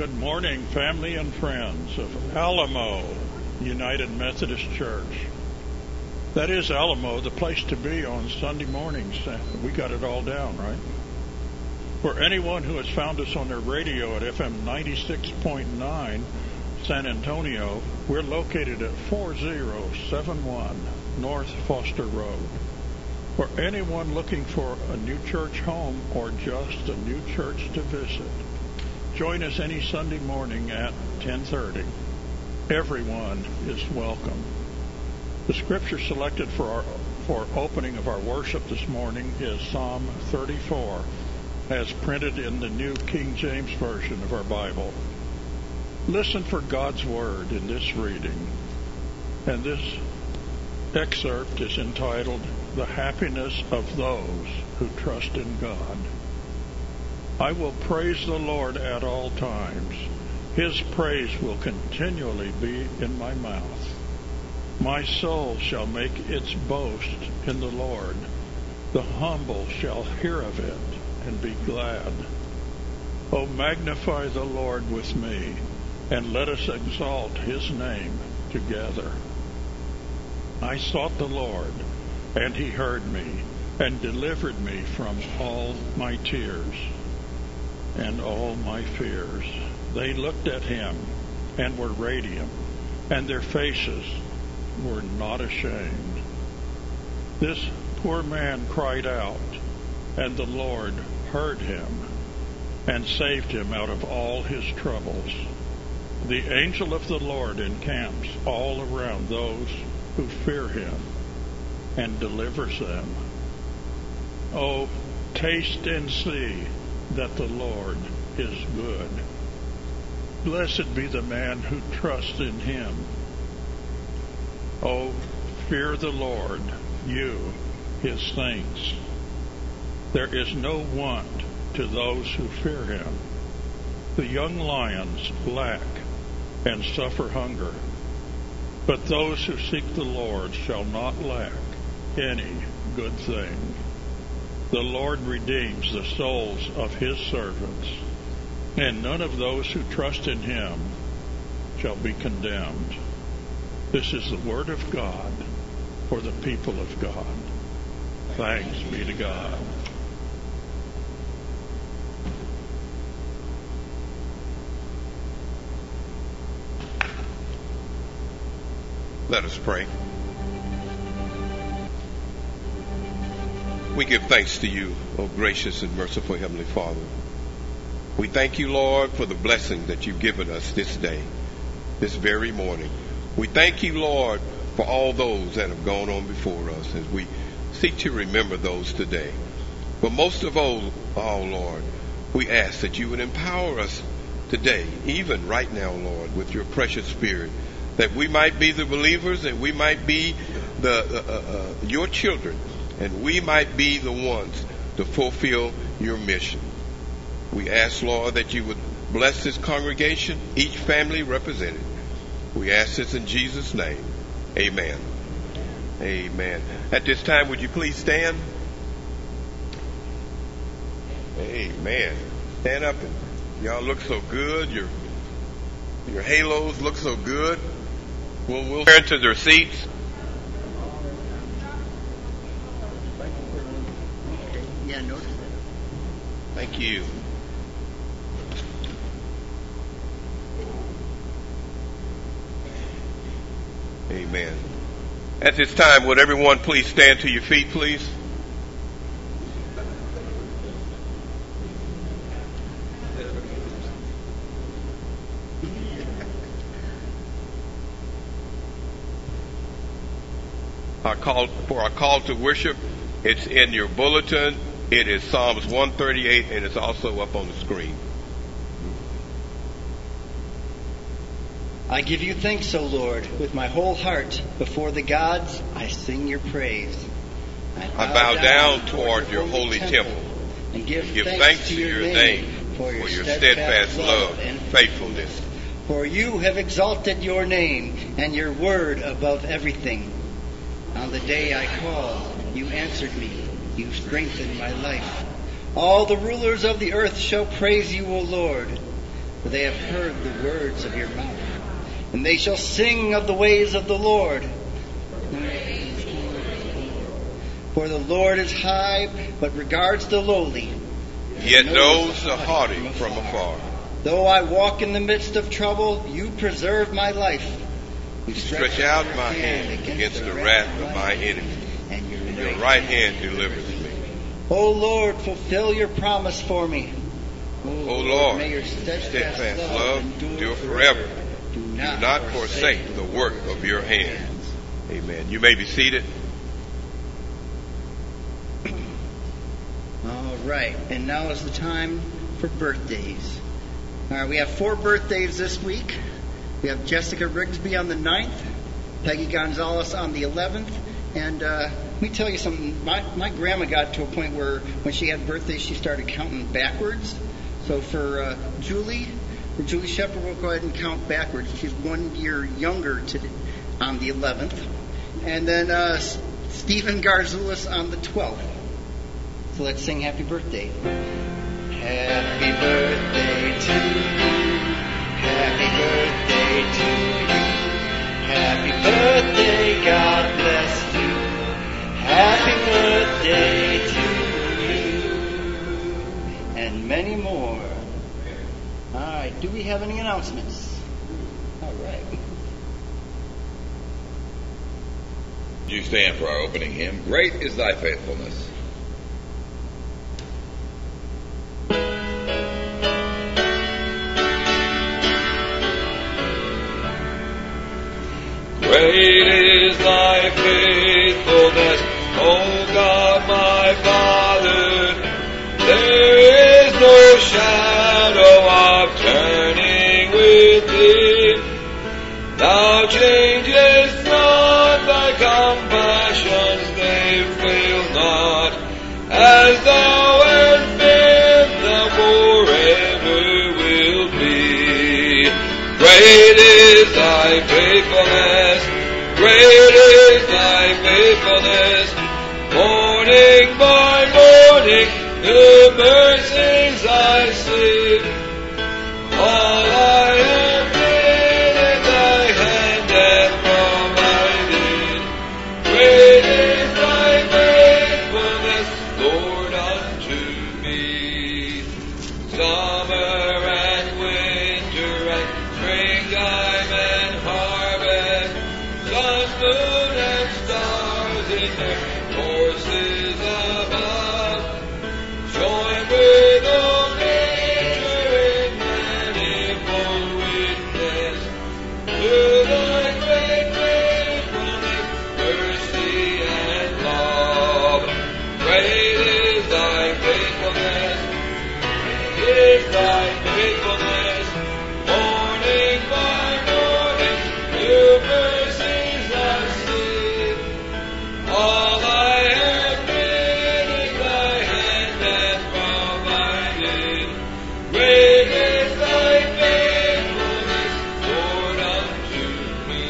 Good morning, family and friends of Alamo United Methodist Church. That is Alamo, the place to be on Sunday mornings. We got it all down, right? For anyone who has found us on their radio at FM 96.9 San Antonio, we're located at 4071 North Foster Road. For anyone looking for a new church home or just a new church to visit, join us any Sunday morning at 10:30. Everyone is welcome. The scripture selected for opening of our worship this morning is Psalm 34, as printed in the New King James Version of our Bible. Listen for God's word in this reading. And this excerpt is entitled, "The Happiness of Those Who Trust in God." I will praise the Lord at all times. His praise will continually be in my mouth. My soul shall make its boast in the Lord. The humble shall hear of it and be glad. O magnify the Lord with me, and let us exalt his name together. I sought the Lord, and he heard me, and delivered me from all my tears and all my fears. They looked at him and were radiant, and their faces were not ashamed. This poor man cried out, and the Lord heard him and saved him out of all his troubles. The angel of the Lord encamps all around those who fear him and delivers them. Oh, taste and see that the Lord is good. Blessed be the man who trusts in him. Oh, fear the Lord, you, his saints. There is no want to those who fear him. The young lions lack and suffer hunger, but those who seek the Lord shall not lack any good thing. The Lord redeems the souls of his servants, and none of those who trust in him shall be condemned. This is the word of God for the people of God. Thanks be to God. Let us pray. We give thanks to you, O gracious and merciful Heavenly Father. We thank you, Lord, for the blessing that you've given us this day, this very morning. We thank you, Lord, for all those that have gone on before us as we seek to remember those today. But most of all, Lord, we ask that you would empower us today, even right now, Lord, with your precious Spirit, that we might be the believers, and we might be your children, and we might be the ones to fulfill your mission. We ask, Lord, that you would bless this congregation, each family represented. We ask this in Jesus' name. Amen. Amen. At this time, would you please stand? Amen. Stand up, and y'all look so good. Your halos look so good. We'll turn to their seats. Yeah, notice that. Thank you. Amen. At this time, would everyone please stand to your feet, please? Our call to worship, it's in your bulletin. It is Psalms 138, and it's also up on the screen. I give you thanks, O Lord, with my whole heart. Before the gods, I sing your praise. I bow down toward your holy temple and give thanks to your name for your steadfast love and faithfulness. For you have exalted your name and your word above everything. On the day I called, you answered me. You strengthened my life. All the rulers of the earth shall praise you, O Lord. for they have heard the words of your mouth. And they shall sing of the ways of the Lord. For the Lord is high, but regards the lowly, yet knows the haughty from afar. Though I walk in the midst of trouble, you preserve my life. You stretch out my hand against the wrath of my enemies, and your right hand delivers me. O Lord, fulfill your promise for me. O Lord, may your steadfast love endure forever. Do not forsake the work of your hands. Amen. You may be seated. All right, and now is the time for birthdays. All right, we have 4 birthdays this week. We have Jessica Rigsby on the 9th, Peggy Gonzalez on the 11th, and let me tell you something. My grandma got to a point where when she had birthdays, she started counting backwards. So for Julie Shepard, we'll go ahead and count backwards. She's 1 year younger on the 11th. And then Stephen Garzoulis on the 12th. So let's sing Happy Birthday. Happy birthday to you. Happy birthday to you. Happy birthday, God bless you. Happy birthday to you. And many more. All right, do we have any announcements? All right. You stand for our opening hymn, Great is Thy Faithfulness. Great is thy faithfulness, O God my Father. There is no shadow of turning with thee. Thou changest not, thy compassions they fail not. As thou hast been, thou forever wilt be. Great is thy faithfulness. Great is thy faithfulness. Morning by morning, new mercies I see. All I have been in thy hand hath provided. Great is thy faithfulness, Lord, unto me. Summer and winter and springtime and harvest, sun, moon, and stars in their courses above, join with all nature in manifold witness to thy great faithfulness, mercy, and love. Great is thy faithfulness. Great is thy faithfulness. Morning by morning, new mercies I see. All I have been in thy hand hath provided. Great is thy faithfulness, Lord, unto me.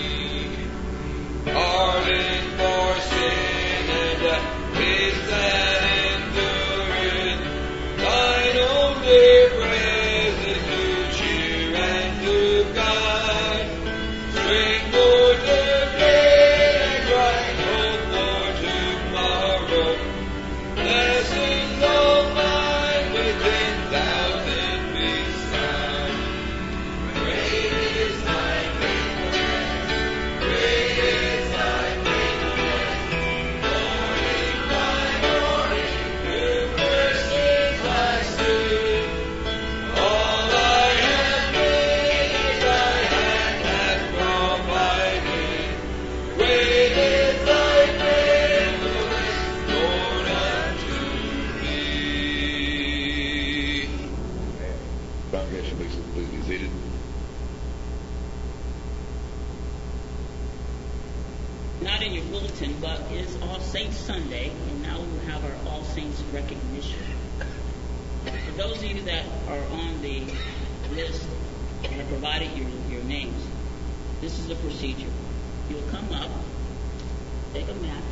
Pardon for sin and peace that endureth. Thine only presence to cheer and to guide. Strength for today and bright hope for tomorrow. Blessings all mine with 10,000 beside. Great is thy faithfulness. Great is thy faithfulness. Morning by morning, new mercies I see. All I have been is thy hand hath provided. Great is thy faithfulness, Lord, unto me. Congregation, please be seated. Not in your bulletin, but it's All Saints Sunday, and now we will have our All Saints recognition. For those of you that are on the list and have provided your names, this is the procedure. You'll come up, take a match,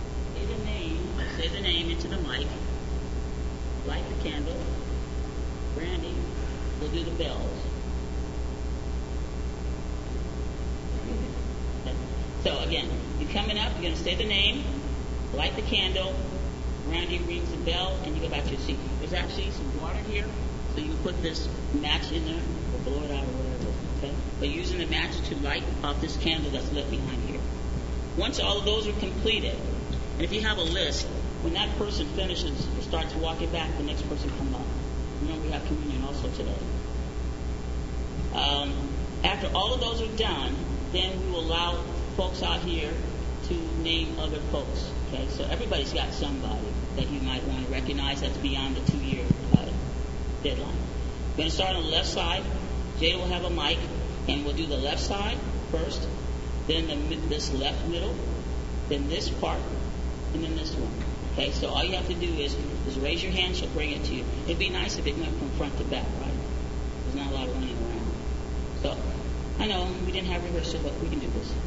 say the name into the mic, light the candle, Brandy will do the bells. So again, you're coming up, you're going to say the name, light the candle, Randy rings the bell, and you go back to your seat. There's actually some water here, so you can put this match in there, or blow it out or whatever, okay? But you're using the match to light off this candle that's lit behind here. Once all of those are completed, and if you have a list, when that person finishes or starts walking back, the next person come up. Remember, we have communion also today. After all of those are done, then we will allow folks out here to name other folks. Okay, so everybody's got somebody that you might want to recognize that's beyond the 2-year deadline. We're going to start on the left side. Jada will have a mic, and we'll do the left side first, then this left middle, then this part, and then this one. Okay, so all you have to do is raise your hand. She'll bring it to you. It'd be nice if it went from front to back, right? There's not a lot of running around. So I know we didn't have rehearsal, but we can do this.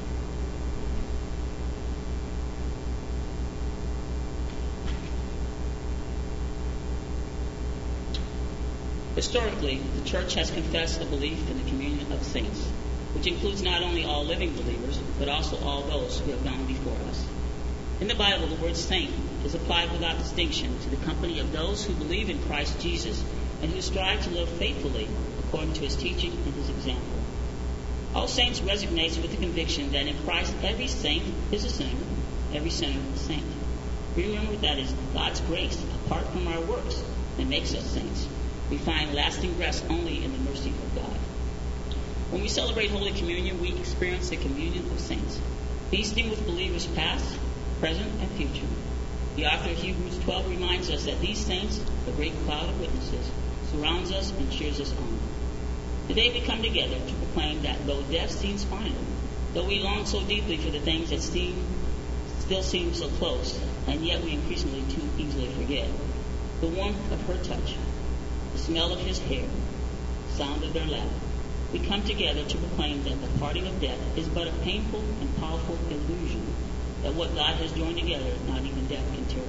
Historically, the church has confessed the belief in the communion of saints, which includes not only all living believers, but also all those who have gone before us. In the Bible, the word saint is applied without distinction to the company of those who believe in Christ Jesus and who strive to live faithfully according to his teaching and his example. All saints resonates with the conviction that in Christ every saint is a sinner, every sinner a saint. Remember that is God's grace, apart from our works, that makes us saints. We find lasting rest only in the mercy of God. When we celebrate Holy Communion, we experience the communion of saints, feasting with believers past, present, and future. The author of Hebrews 12 reminds us that these saints, the great cloud of witnesses, surrounds us and cheers us on. Today we come together to proclaim that though death seems final, though we long so deeply for the things that still seem so close, and yet we increasingly too easily forget, the warmth of her touch, the smell of his hair, the sound of their laugh, we come together to proclaim that the parting of death is but a painful and powerful illusion, that what God has joined together, not even death can tear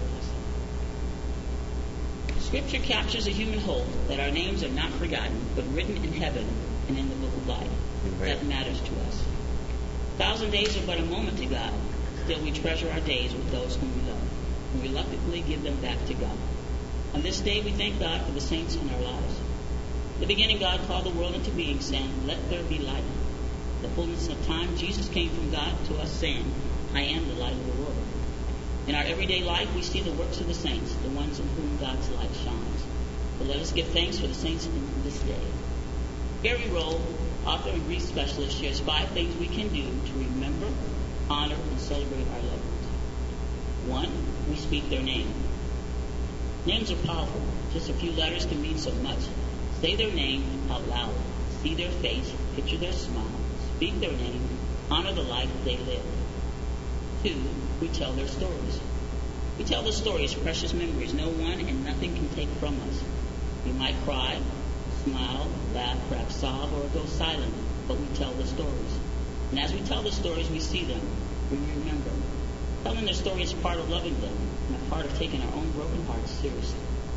us. Scripture captures a human hope that our names are not forgotten, but written in heaven and in the book of life. That matters to us. 1,000 days are but a moment to God. Still, we treasure our days with those whom we love, and reluctantly give them back to God. On this day, we thank God for the saints in our lives. In the beginning, God called the world into being, saying, "Let there be light." In the fullness of time, Jesus came from God to us, saying, "I am the light of the world." In our everyday life, we see the works of the saints, the ones in whom God's light shines. So let us give thanks for the saints in this day. Gary Rowe, author and grief specialist, shares 5 things we can do to remember, honor, and celebrate our loved ones. 1, we speak their name. Names are powerful. Just a few letters can mean so much. Say their name out loud. See their face. Picture their smile. Speak their name. Honor the life they live. 2, we tell their stories. We tell the stories, precious memories no one and nothing can take from us. We might cry, smile, laugh, perhaps sob, or go silent, but we tell the stories. And as we tell the stories, we see them. We remember. Telling their story is part of loving them and a part of taking our own broken hearts seriously.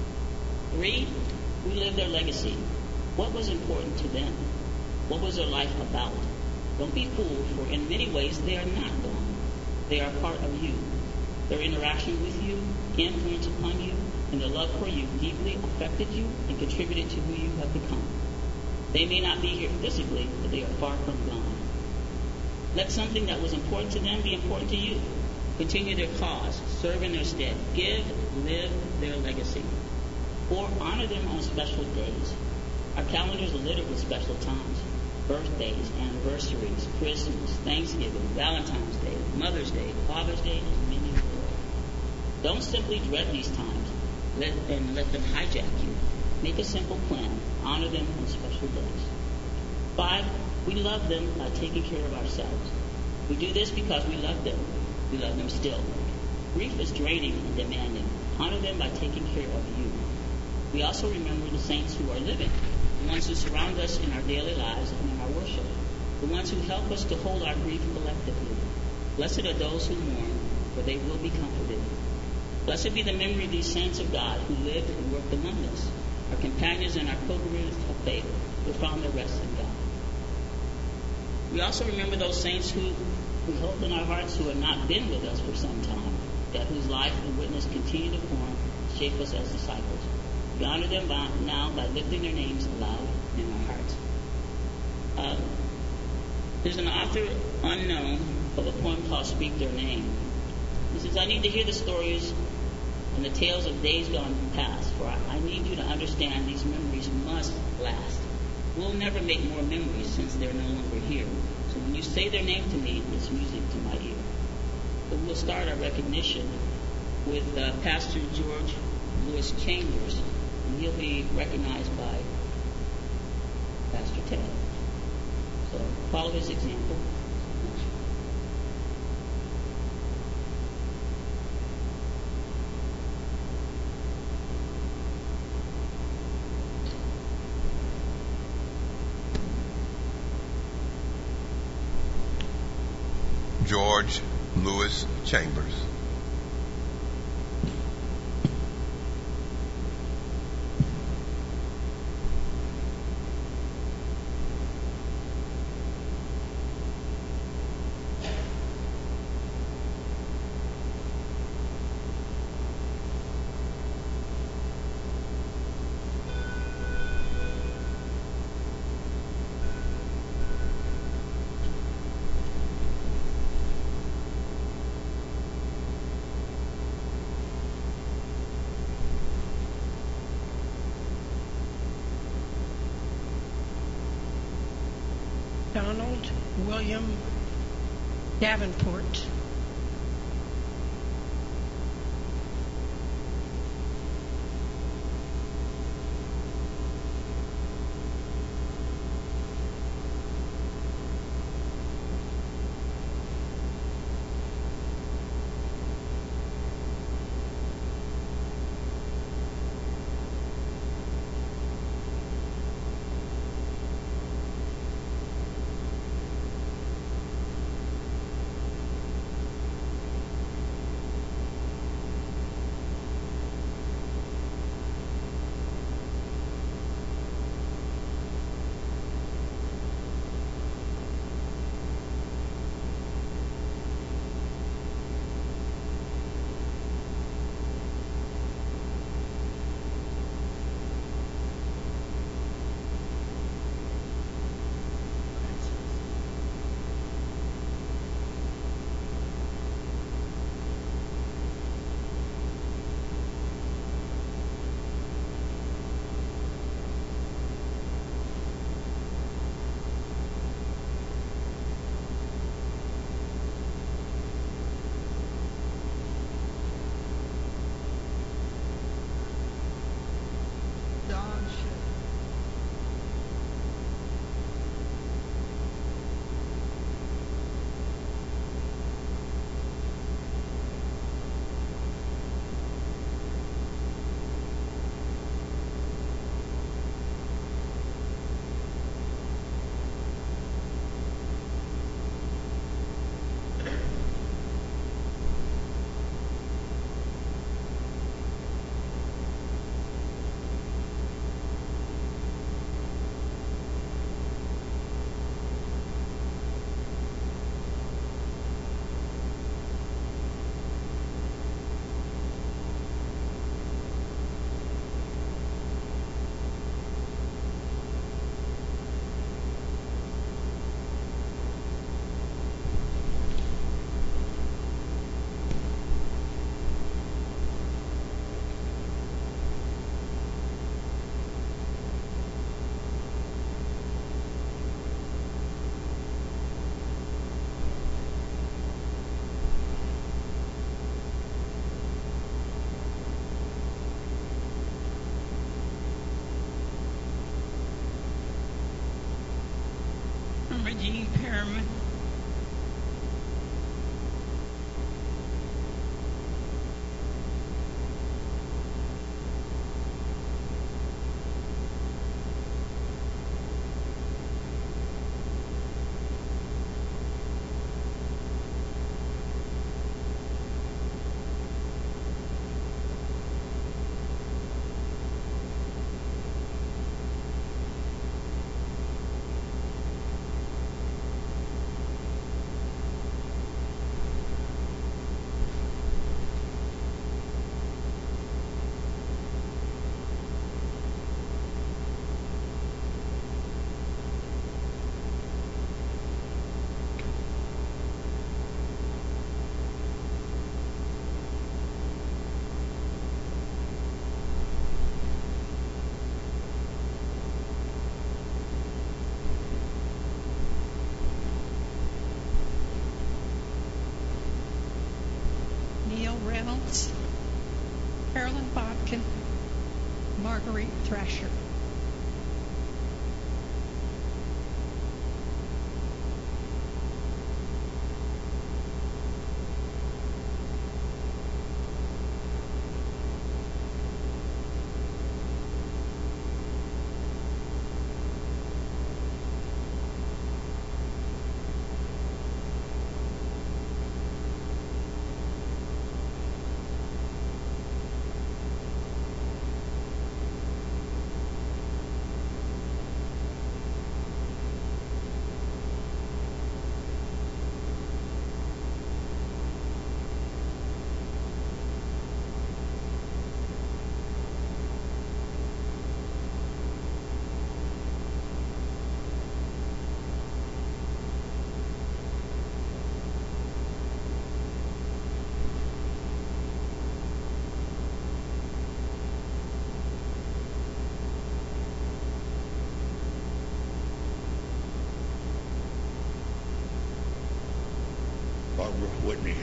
3, we live their legacy. What was important to them? What was their life about? Don't be fooled, for in many ways they are not gone. They are part of you. Their interaction with you, influence upon you, and their love for you deeply affected you and contributed to who you have become. They may not be here physically, but they are far from gone. Let something that was important to them be important to you. Continue their cause, serve in their stead, give, live their legacy. 4, honor them on special days. Our calendars are littered with special times. Birthdays, anniversaries, Christmas, Thanksgiving, Valentine's Day, Mother's Day, Father's Day, and many more. Don't simply dread these times and let them hijack you. Make a simple plan. Honor them on special days. 5, we love them by taking care of ourselves. We do this because we love them. We love them still. Grief is draining and demanding. Honor them by taking care of you. We also remember the saints who are living, the ones who surround us in our daily lives and in our worship, the ones who help us to hold our grief collectively. Blessed are those who mourn, for they will be comforted. Blessed be the memory of these saints of God who lived and worked among us. our companions in our pilgrimage of faith who found their rest in God. We also remember those saints who we hold in our hearts who have not been with us for some time, yet whose life and witness continue to form, shape us as disciples. We honor them now by lifting their names aloud in our hearts. There's an author unknown of a poem called Speak Their Name. He says, I need to hear the stories and the tales of days gone past, for I need you to understand these memories must last. We'll never make more memories since they're no longer here. So when you say their name to me, it's music to my ear. But we'll start our recognition with Pastor George Lewis Chambers, and he'll be recognized by Pastor Ted. So follow his example. George Lewis Chambers. Donald William Davenport. Jean Perriman. Reynolds, Carolyn Bodkin, Marguerite Thrasher. Barbara Whitney.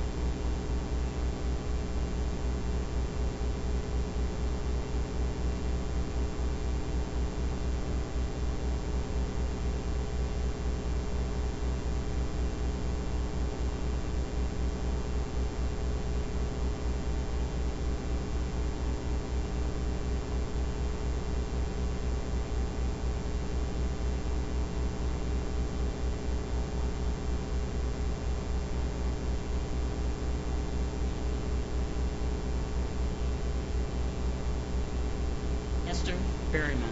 Esther Berryman.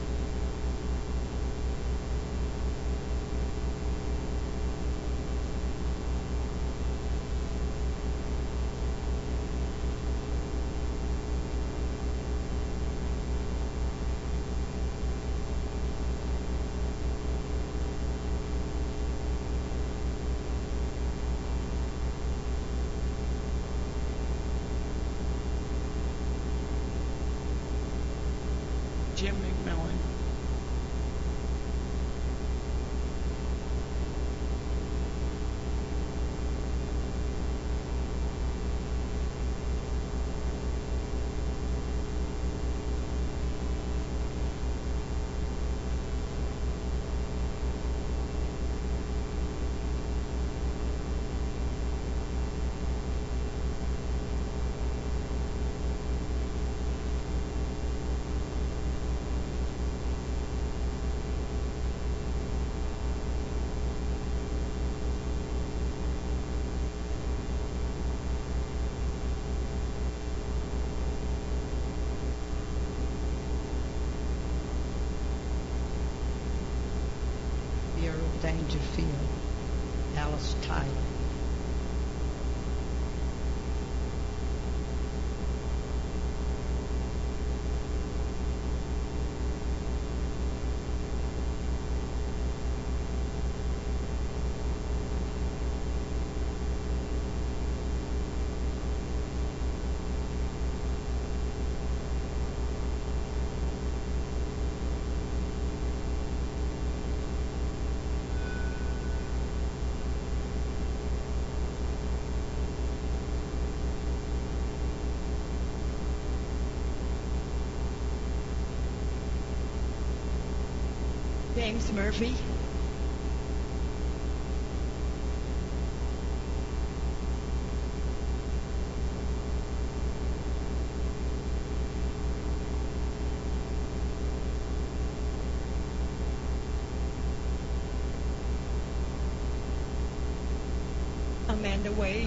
Jim McMillan. Vera Dangerfield, Alice Tyler. James Murphy. Amanda Wade.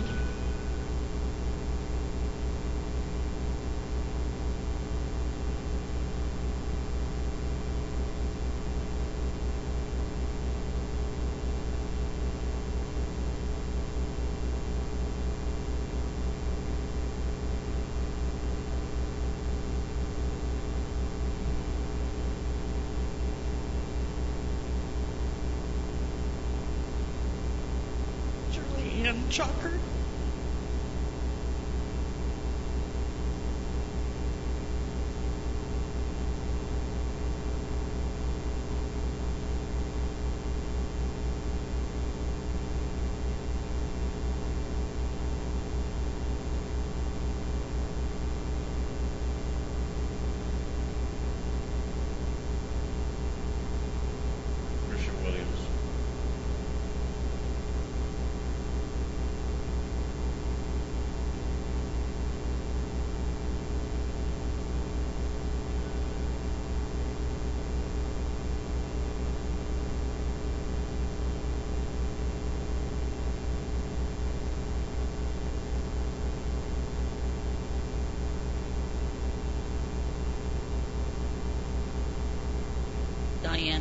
Julianne Chucker.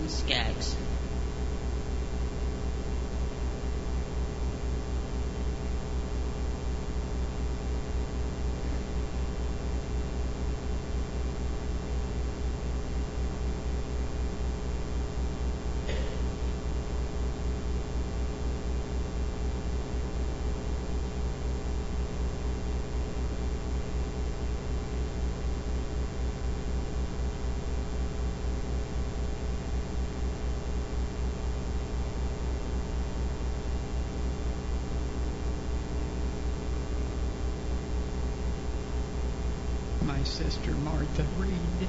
Johnson Skaggs. My sister Martha Reed.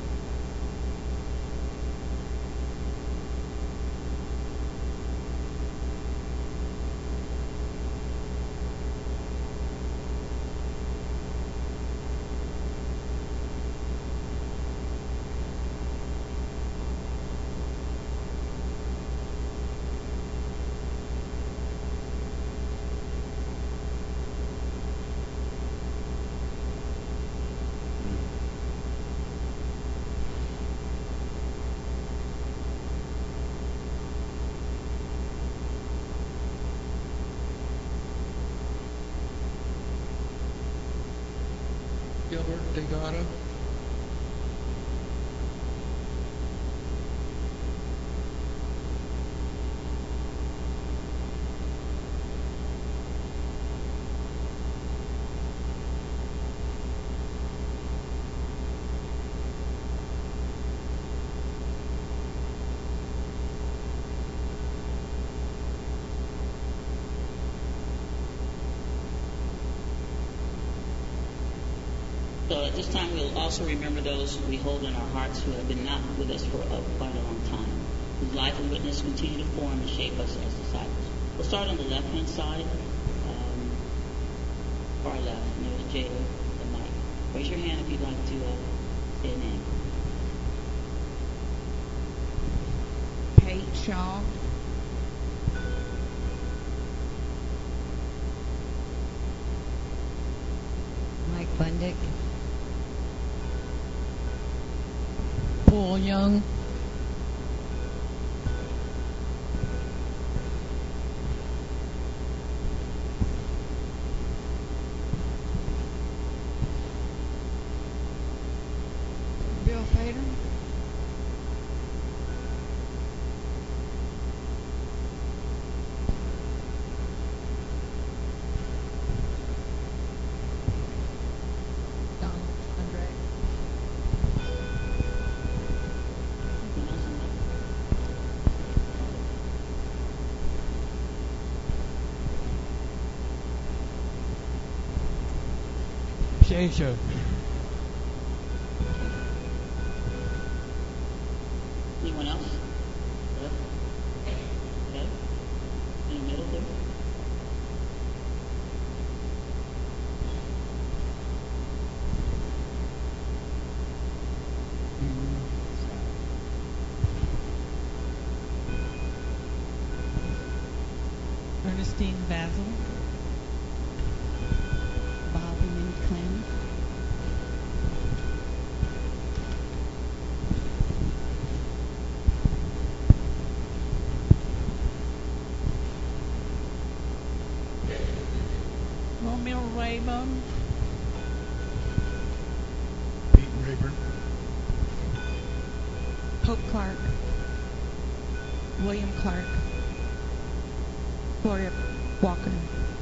Gilbert Degata. So at this time, we'll also remember those we hold in our hearts who have been not with us for quite a long time, whose life and witness continue to form and shape us as disciples. We'll start on the left-hand side, far left, near the Jada, the mic. Raise your hand if you'd like to say a name. Kate Shaw. Mike Bundick. Paul Young. Bill Fader. Donald Andre. Shaysha. Anyone else? Left? Okay. In the middle there? Ernestine Basil. Bobby and Clem. Romeo Rayburn. Pete Rayburn. Hope Clark. William Clark. Gloria Walker.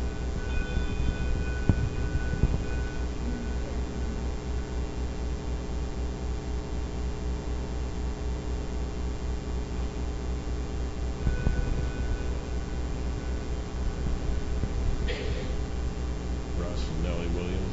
Russ and Nellie Williams.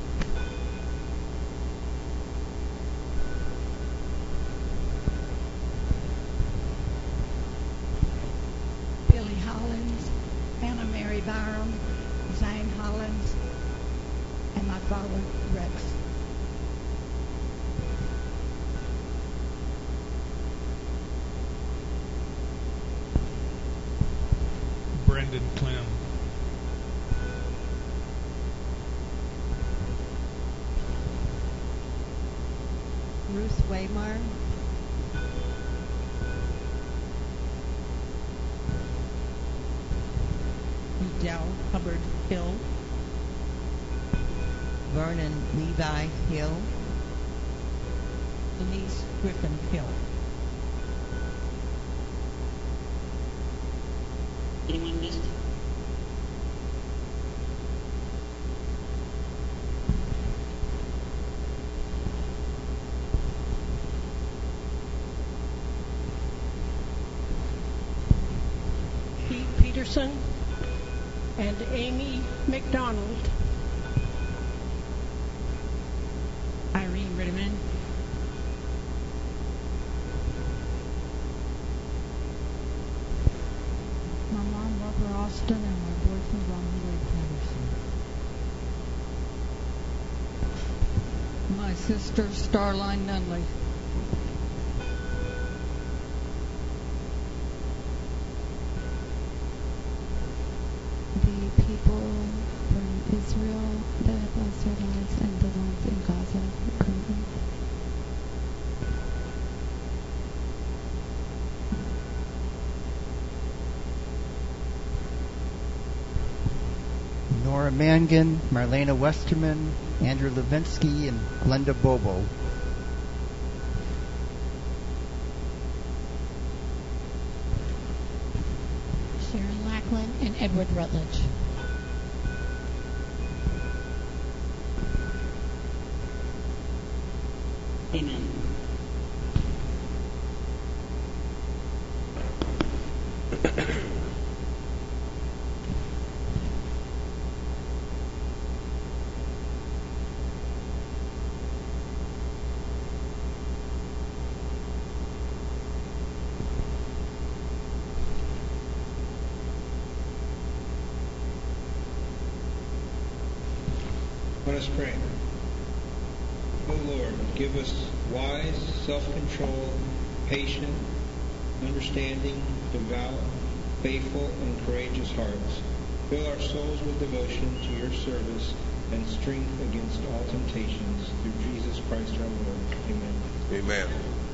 Billy Hollins. Anna Mary Byram. Zane Hollins. And my father, Rex. Brendan Clem. Ruth Waymar. Dell Hubbard Hill. Vernon Levi Hill. Denise Griffin Hill. Anyone missed? Pete Peterson and Amy McDonald. Irene Ritterman. My mom, Barbara Austin, and my boyfriend, Ronald Ray Patterson. My sister, Starline Nunley. The people from Israel that have lost their lives and the ones in Gaza currently. Nora Mangan, Marlena Westerman, Andrew Levinsky, and Glenda Bobo. Sharon Lackland and Edward Rutledge. Amen. Let us pray. O Lord, give us wise, self-control, patient, understanding, devout, faithful, and courageous hearts. Fill our souls with devotion to your service and strength against all temptations. Through Jesus Christ our Lord. Amen. Amen.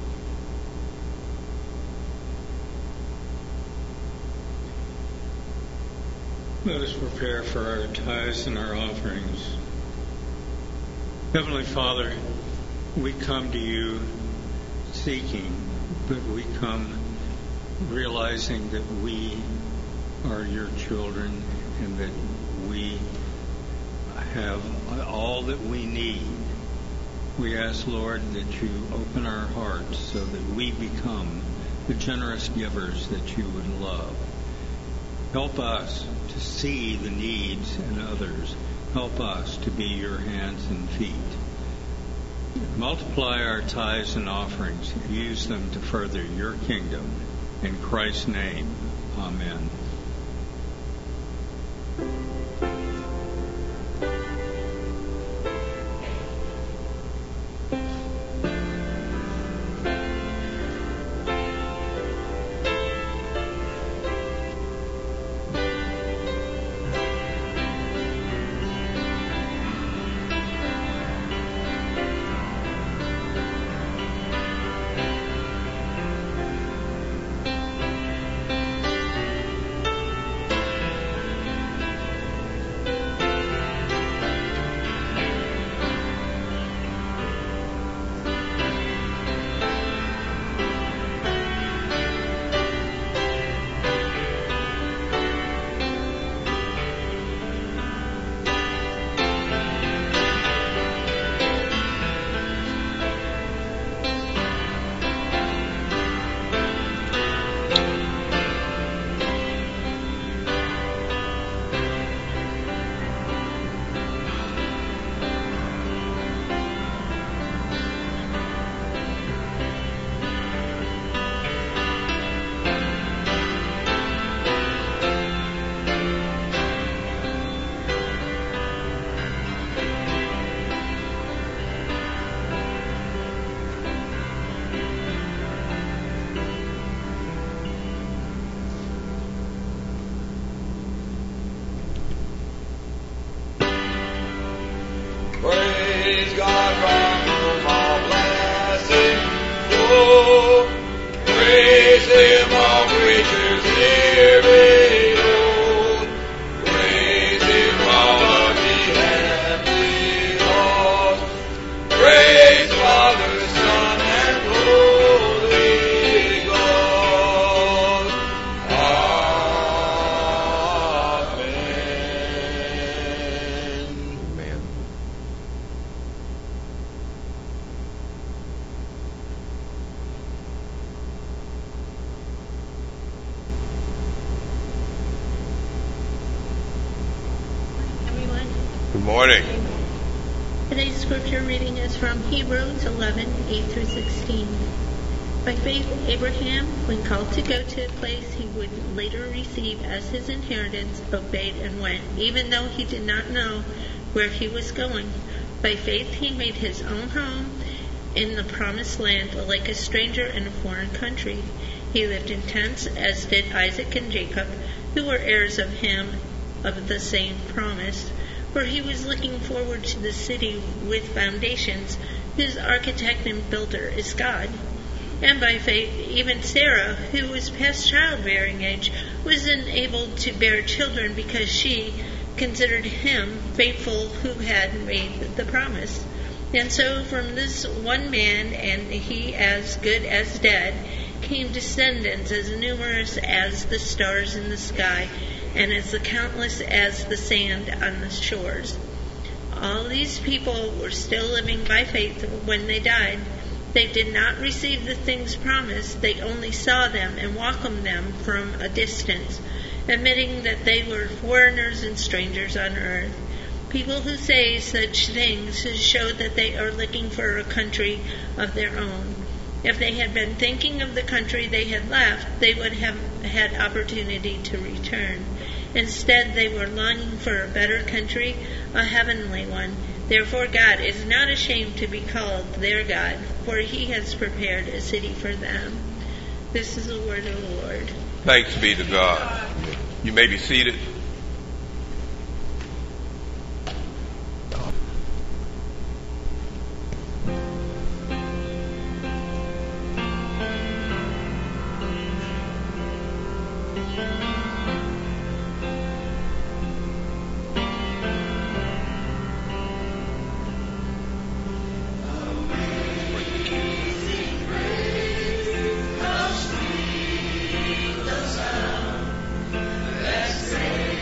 Let us prepare for our tithes and our offerings. Heavenly Father, we come to you seeking, but we come realizing that we are your children and that we have all that we need. We ask, Lord, that you open our hearts so that we become the generous givers that you would love. Help us to see the needs in others. Help us to be your hands and feet. Multiply our tithes and offerings. Use them to further your kingdom. In Christ's name, amen. morning. Today's scripture reading is from Hebrews 11:8-16. By faith, Abraham, when called to go to a place he would later receive as his inheritance, obeyed and went, even though he did not know where he was going. By faith, he made his own home in the promised land, like a stranger in a foreign country. He lived in tents, as did Isaac and Jacob, who were heirs of him of the same promise. For he was looking forward to the city with foundations, whose architect and builder is God. And by faith, even Sarah, who was past childbearing age, was enabled to bear children because she considered him faithful who had made the promise. And so from this one man, and he as good as dead, came descendants as numerous as the stars in the sky, and as countless as the sand on the shores. All these people were still living by faith when they died. They did not receive the things promised, they only saw them and welcomed them from a distance, admitting that they were foreigners and strangers on earth. People who say such things show that they are looking for a country of their own. If they had been thinking of the country they had left, they would have had opportunity to return. Instead, they were longing for a better country, a heavenly one. Therefore, God is not ashamed to be called their God, for he has prepared a city for them. This is the word of the Lord. Thanks be to God. You may be seated. Let's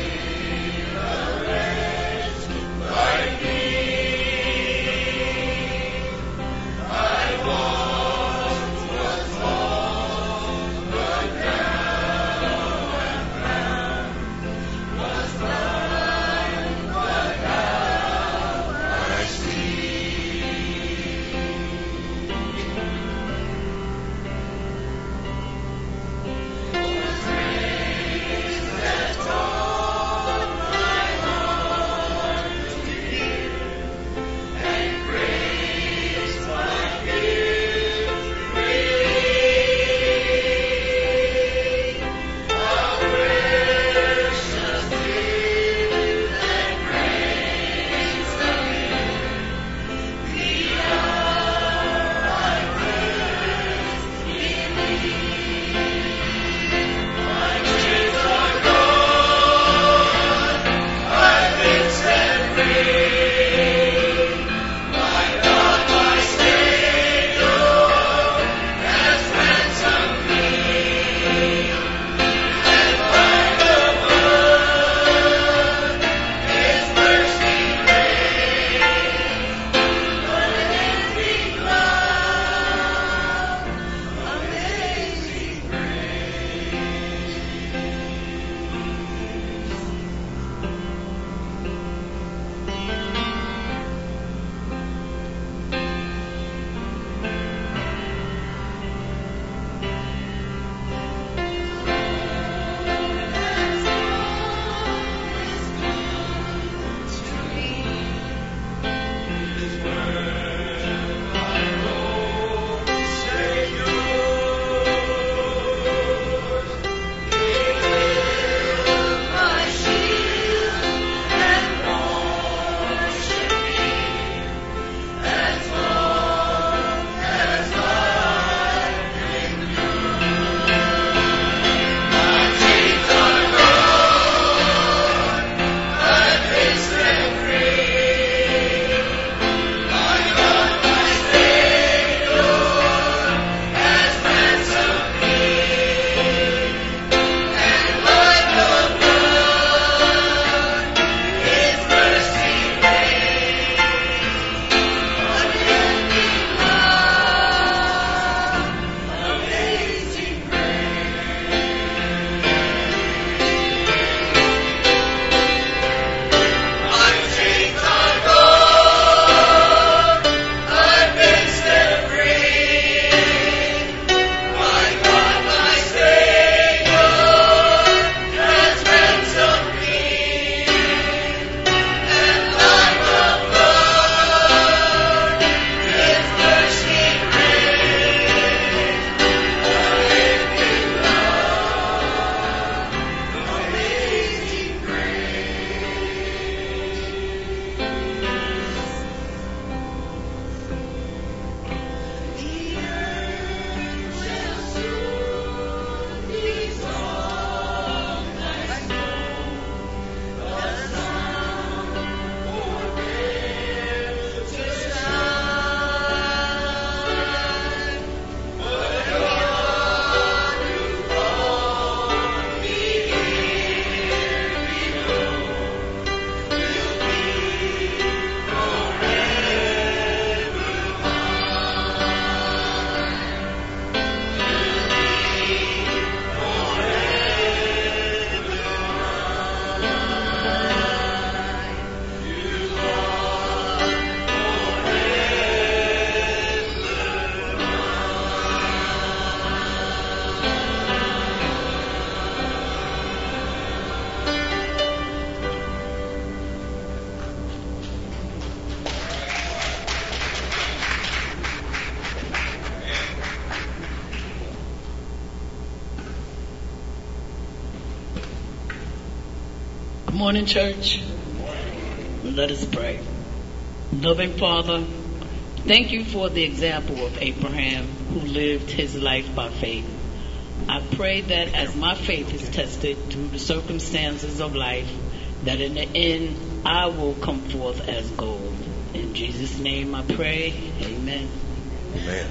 morning, church. Let us pray. Loving Father, thank you for the example of Abraham who lived his life by faith. I pray that as my faith is tested through the circumstances of life, that in the end I will come forth as gold. In Jesus' name I pray. Amen. Amen.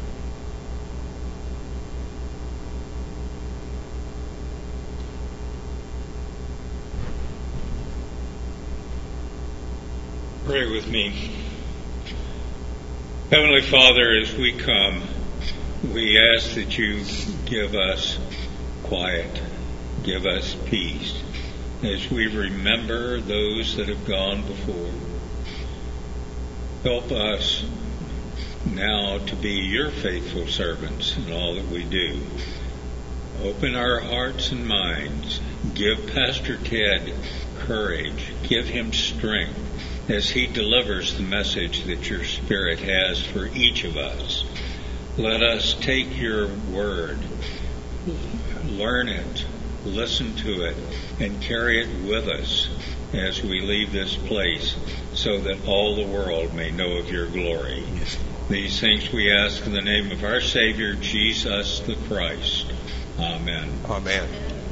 Pray with me. Heavenly Father, as we come, we ask that you give us quiet, give us peace, as we remember those that have gone before. Help us now to be your faithful servants in all that we do. Open our hearts and minds. Give Pastor Ted courage. Give him strength as he delivers the message that your Spirit has for each of us. Let us take your word, learn it, listen to it, and carry it with us as we leave this place, so that all the world may know of your glory. These things we ask in the name of our Savior, Jesus the Christ. Amen. Amen.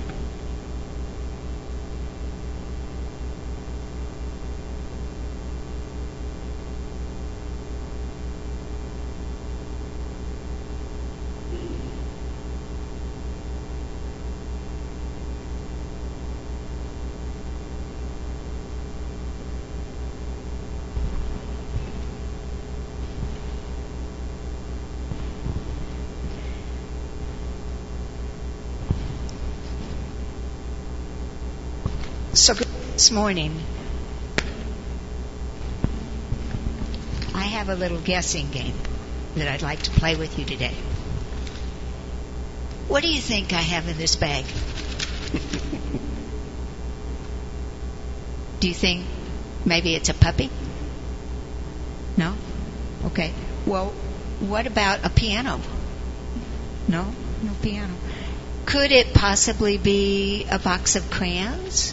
So this morning, I have a little guessing game that I'd like to play with you today. What do you think I have in this bag? Do you think maybe it's a puppy? No? Okay. Well, what about a piano? No? No piano. Could it possibly be a box of crayons?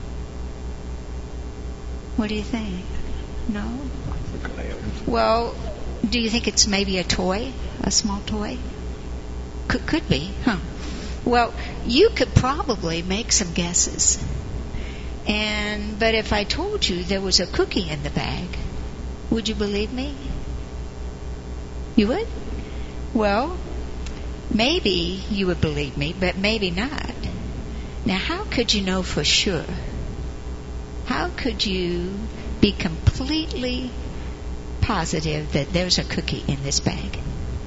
What do you think? No? Well, do you think it's maybe a toy? A small toy? Could be, huh? Well, you could probably make some guesses. But if I told you there was a cookie in the bag, would you believe me? You would? Well, maybe you would believe me, but maybe not. Now, how could you know for sure? How could you be completely positive that there's a cookie in this bag?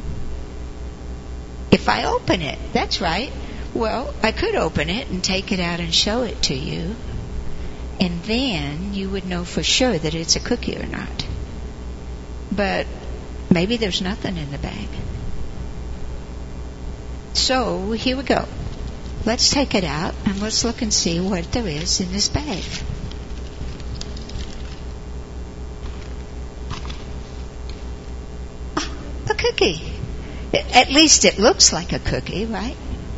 If I open it, that's right. Well, I could open it and take it out and show it to you, and then you would know for sure that it's a cookie or not. But maybe there's nothing in the bag. So here we go. Let's take it out and let's look and see what there is in this bag. A cookie. At least it looks like a cookie, right?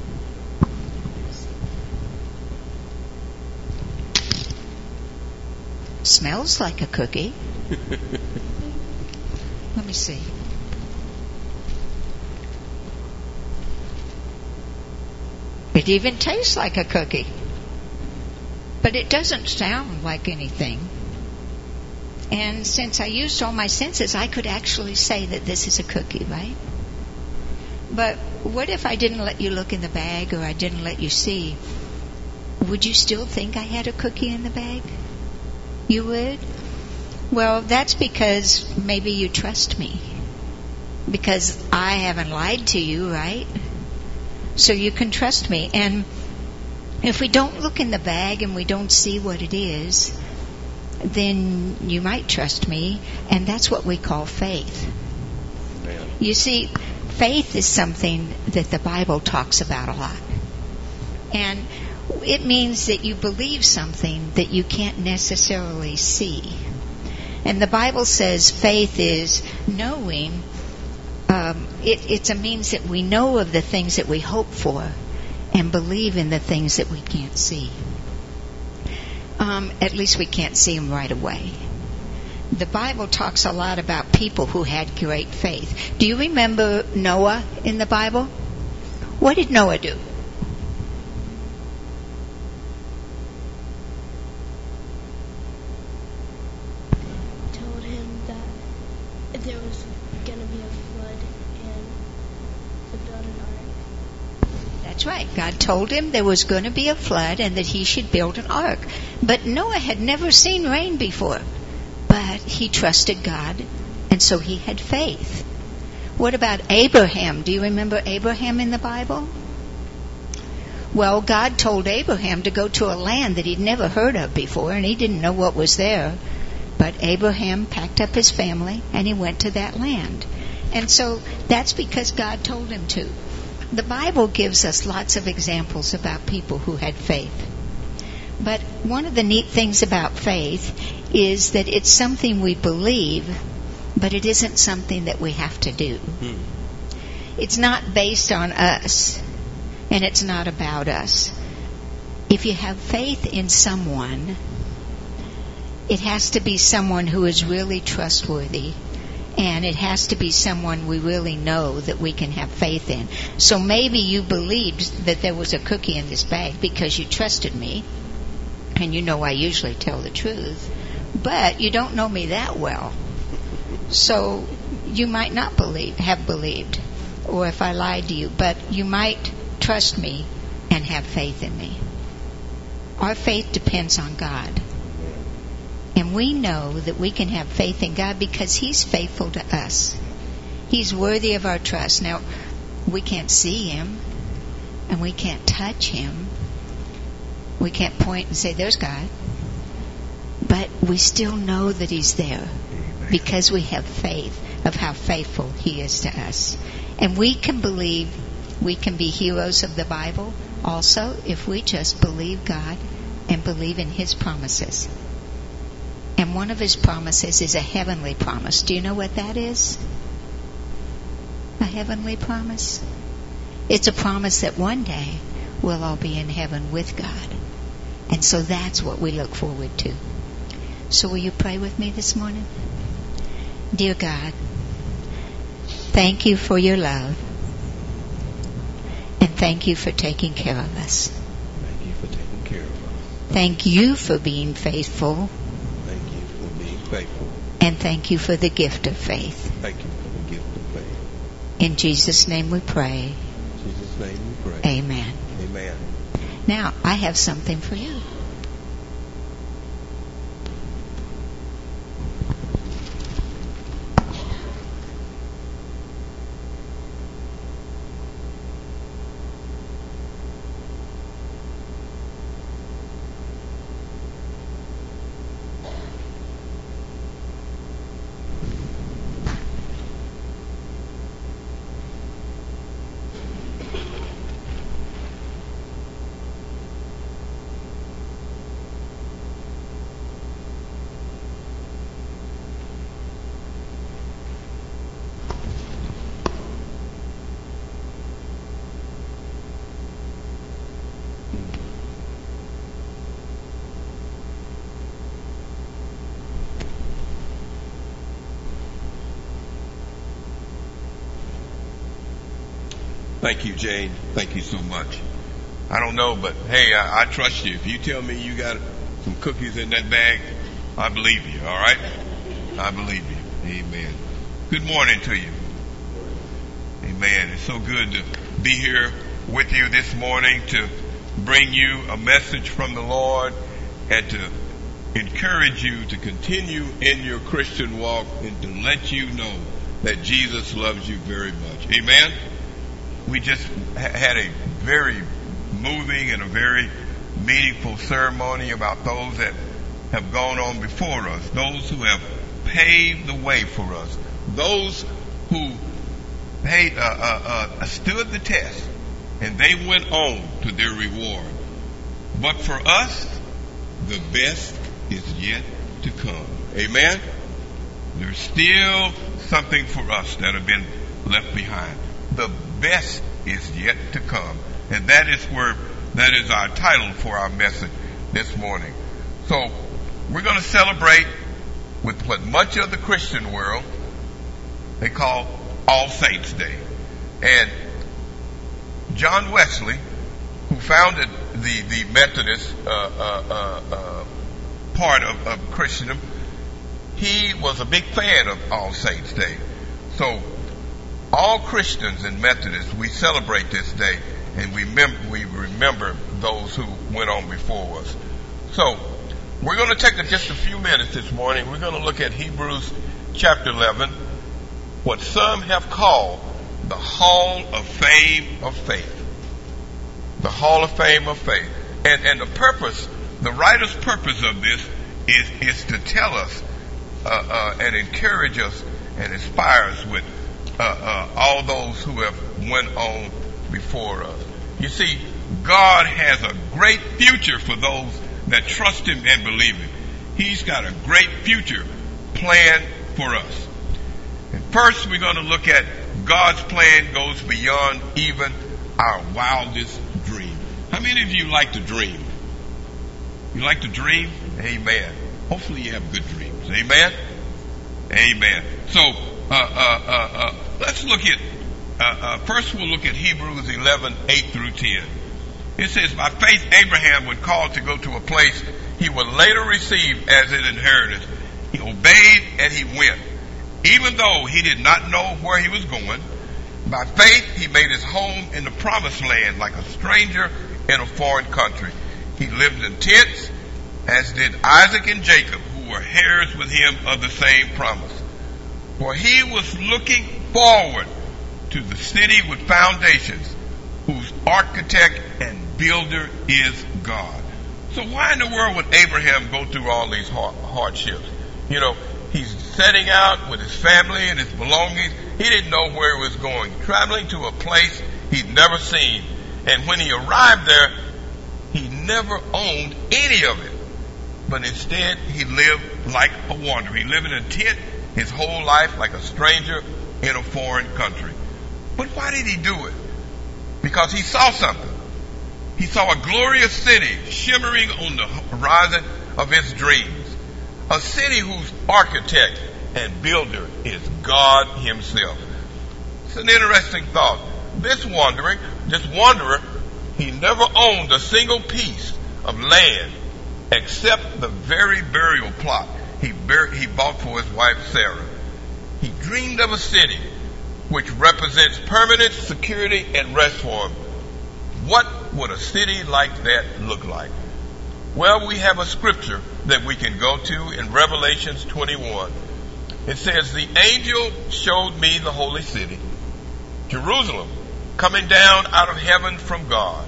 Smells like a cookie. Let me see. It even tastes like a cookie. But it doesn't sound like anything. And since I used all my senses, I could actually say that this is a cookie, right? But what if I didn't let you look in the bag, or I didn't let you see? Would you still think I had a cookie in the bag? You would? Well, that's because maybe you trust me. Because I haven't lied to you, right? So you can trust me. And if we don't look in the bag and we don't see what it is, then you might trust me, and that's what we call faith. Man. You see, faith is something that the Bible talks about a lot. And it means that you believe something that you can't necessarily see. And the Bible says faith is knowing. It's a means that we know of the things that we hope for and believe in the things that we can't see. At least we can't see them right away. The Bible talks a lot about people who had great faith. Do you remember Noah in the Bible? What did Noah do? Told him that there was going to be a flood and to build an ark. That's right. God told him there was going to be a flood and that he should build an ark. But Noah had never seen rain before. But he trusted God, and so he had faith. What about Abraham? Do you remember Abraham in the Bible? Well, God told Abraham to go to a land that he'd never heard of before, and he didn't know what was there. But Abraham packed up his family, and he went to that land. And so that's because God told him to. The Bible gives us lots of examples about people who had faith. But one of the neat things about faith is that it's something we believe, but it isn't something that we have to do. It's not based on us, and it's not about us. If you have faith in someone, it has to be someone who is really trustworthy, and it has to be someone we really know that we can have faith in. So maybe you believed that there was a cookie in this bag because you trusted me, and you know I usually tell the truth, but you don't know me that well. So you might not have believed, or if I lied to you, but you might trust me and have faith in me. Our faith depends on God. And we know that we can have faith in God because He's faithful to us. He's worthy of our trust. Now, we can't see Him, and we can't touch Him. We can't point and say, there's God. But we still know that He's there because we have faith of how faithful He is to us. And we can believe, we can be heroes of the Bible also if we just believe God and believe in His promises. And one of His promises is a heavenly promise. Do you know what that is? A heavenly promise? It's a promise that one day we'll all be in heaven with God. And so that's what we look forward to. So will you pray with me this morning? Dear God, thank you for your love. And thank you for taking care of us. Thank you for taking care of us. Thank you for being faithful. Thank you for being faithful. And thank you for the gift of faith. Thank you for the gift of faith. In Jesus' name we pray. In Jesus' name we pray. Amen. Amen. Now, I have something for you. Thank you, Jane. Thank you so much. I don't know, but hey, I trust you. If you tell me you got some cookies in that bag, I believe you, all right? I believe you. Amen. Good morning to you. Amen. It's so good to be here with you this morning to bring you a message from the Lord and to encourage you to continue in your Christian walk and to let you know that Jesus loves you very much. Amen. We just had a very moving and a very meaningful ceremony about those that have gone on before us, those who have paved the way for us, those who stood the test, and they went on to their reward. But for us, the best is yet to come. Amen? There's still something for us that have been left behind. The best is yet to come. And that is our title for our message this morning. So we're going to celebrate with what much of the Christian world they call All Saints Day. And John Wesley, who founded the Methodist part of Christendom, he was a big fan of All Saints Day. So all Christians and Methodists, we celebrate this day, and we remember those who went on before us. So we're going to take just a few minutes this morning. We're going to look at Hebrews chapter 11, what some have called the Hall of Fame of Faith. The Hall of Fame of Faith. And the purpose, the writer's purpose of this is to tell us and encourage us and inspire us with all those who have went on before us. You see, God has a great future for those that trust Him and believe Him. He's got a great future planned for us. And first, we're going to look at God's plan goes beyond even our wildest dream. How many of you like to dream? You like to dream? Amen. Hopefully you have good dreams. Amen? Amen. So, let's look at, first we'll look at Hebrews 11, 8 through 10. It says, by faith Abraham, when called to go to a place he would later receive as an inheritance, he obeyed and he went. Even though he did not know where he was going, by faith he made his home in the promised land like a stranger in a foreign country. He lived in tents, as did Isaac and Jacob, who were heirs with him of the same promise. For he was looking forward to the city with foundations, whose architect and builder is God. So why in the world would Abraham go through all these hardships? You know, he's setting out with his family and his belongings. He didn't know where he was going, traveling to a place he'd never seen. And when he arrived there, he never owned any of it. But instead, he lived like a wanderer. He lived in a tent his whole life like a stranger in a foreign country. But why did he do it? Because he saw something. He saw a glorious city shimmering on the horizon of his dreams. A city whose architect and builder is God Himself. It's an interesting thought. This wanderer, he never owned a single piece of land except the very burial plot he bought for his wife Sarah. He dreamed of a city which represents permanent security and rest for him. What would a city like that look like? Well, we have a scripture that we can go to in Revelations 21. It says, the angel showed me the holy city, Jerusalem, coming down out of heaven from God.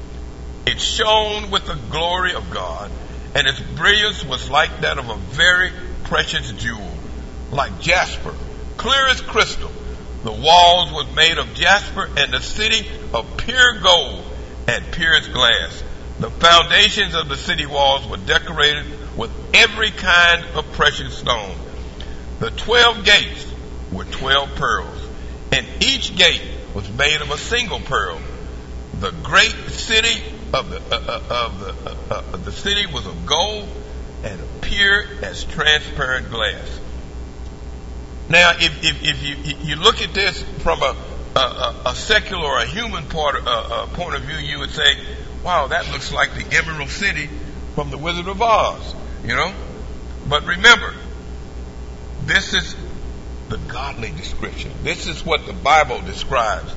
It shone with the glory of God, and its brilliance was like that of a very precious jewel, like jasper, clear as crystal. The walls were made of jasper, and the city of pure gold and purest glass. The foundations of the city walls were decorated with every kind of precious stone. The 12 gates were 12 pearls, and each gate was made of a single pearl. The great city of the city was of gold and pure as transparent glass. Now, if you look at this from a secular or a human point of view, you would say, wow, that looks like the Emerald City from the Wizard of Oz, you know? But remember, this is the godly description. This is what the Bible describes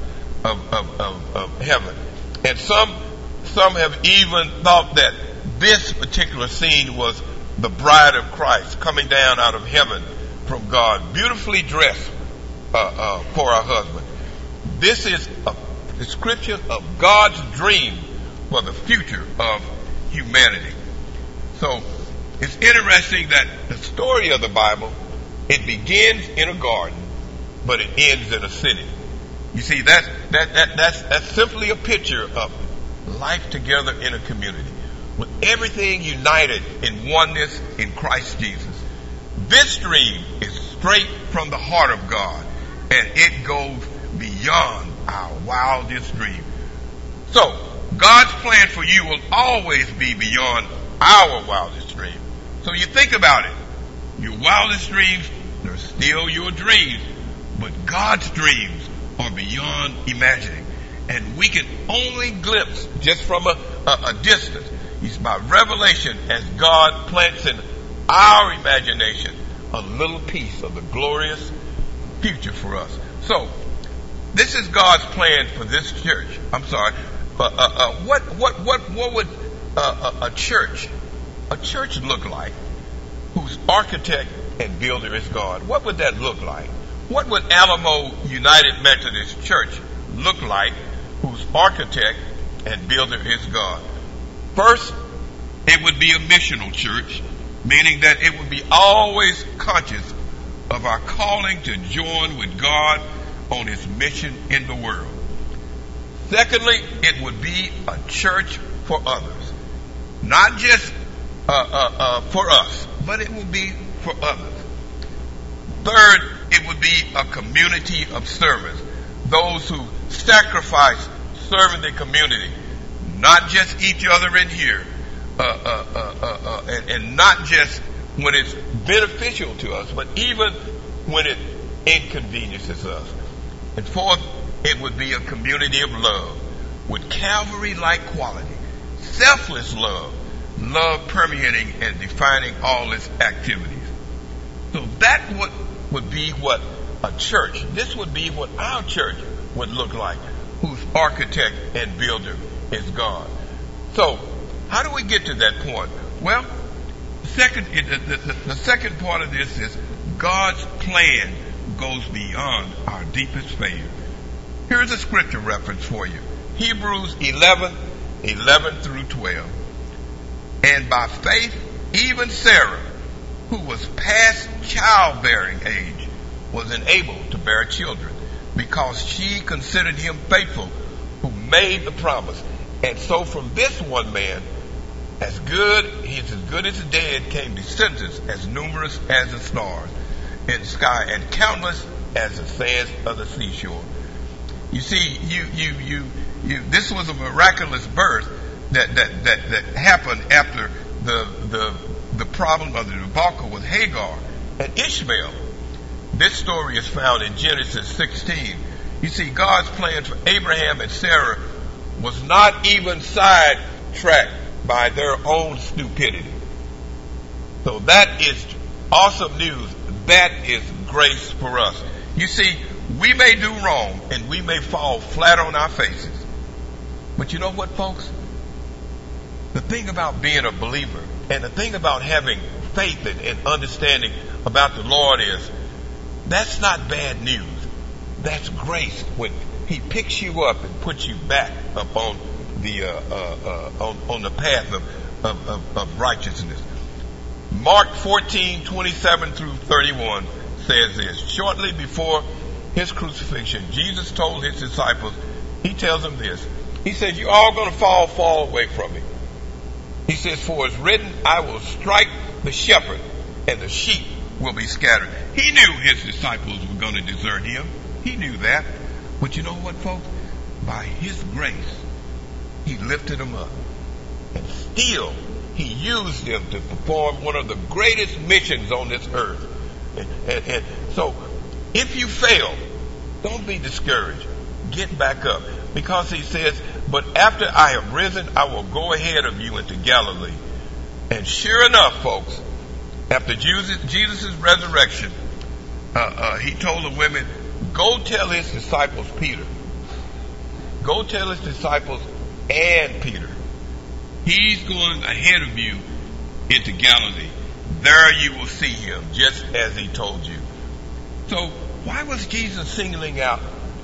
of heaven. And some have even thought that this particular scene was the bride of Christ coming down out of heaven from God, beautifully dressed for her husband. This is a description of God's dream for the future of humanity. So it's interesting that the story of the Bible, it begins in a garden, but it ends in a city. You see, that's simply a picture of life together in a community, with everything united in oneness in Christ Jesus. This dream is straight from the heart of God, and it goes beyond our wildest dream. So, God's plan for you will always be beyond our wildest dream. dream. So you think about it. Your wildest dreams, they're still your dreams. But God's dreams are beyond imagining. And we can only glimpse just from a distance. It's by revelation as God plants in our imagination a little piece of the glorious future for us. So, this is God's plan for this church. I'm sorry. What would a church look like whose architect and builder is God? What would that look like? What would Alamo United Methodist Church look like whose architect and builder is God? First, it would be a missional church, meaning that it would be always conscious of our calling to join with God on His mission in the world. Secondly, it would be a church for others. Not just for us, but it would be for others. Third, it would be a community of servants. Those who sacrifice serving the community. Not just each other in here. And not just when it's beneficial to us, but even when it inconveniences us. And fourth, it would be a community of love with Calvary-like quality, selfless love, love permeating and defining all its activities. So that would be what a church, this would be what our church would look like, whose architect and builder is God. So, how do we get to that point? Well, the second part of this is God's plan goes beyond our deepest failure. Here's a scripture reference for you. Hebrews 11 through 12. And by faith, even Sarah, who was past childbearing age, was enabled to bear children, because she considered him faithful who made the promise. And so from this one man, he's as good as the dead, came descendants as numerous as the stars in the sky and countless as the sands of the seashore. You see, this was a miraculous birth that happened after the problem of the debacle with Hagar and Ishmael. This story is found in Genesis 16. You see, God's plan for Abraham and Sarah was not even sidetracked by their own stupidity. So that is awesome news. That is grace for us. You see, we may do wrong and we may fall flat on our faces. But you know what, folks? The thing about being a believer and the thing about having faith and understanding about the Lord is that's not bad news. That's grace when He picks you up and puts you back up on the path of righteousness. Mark 14:27 through 31 says this. Shortly before His crucifixion, Jesus told His disciples, He tells them this. He says, you're all going to fall away from me. He says, for it's written, I will strike the shepherd and the sheep will be scattered. He knew His disciples were going to desert Him. He knew that. But you know what, folks? By His grace, He lifted them up. And still, He used them to perform one of the greatest missions on this earth. And so, if you fail, don't be discouraged. Get back up. Because He says, but after I have risen, I will go ahead of you into Galilee. And sure enough, folks, after Jesus' resurrection, He told the women, go tell His disciples Peter. Go tell His disciples and Peter. He's going ahead of you into Galilee. There you will see Him, just as He told you. So, why was Jesus singling out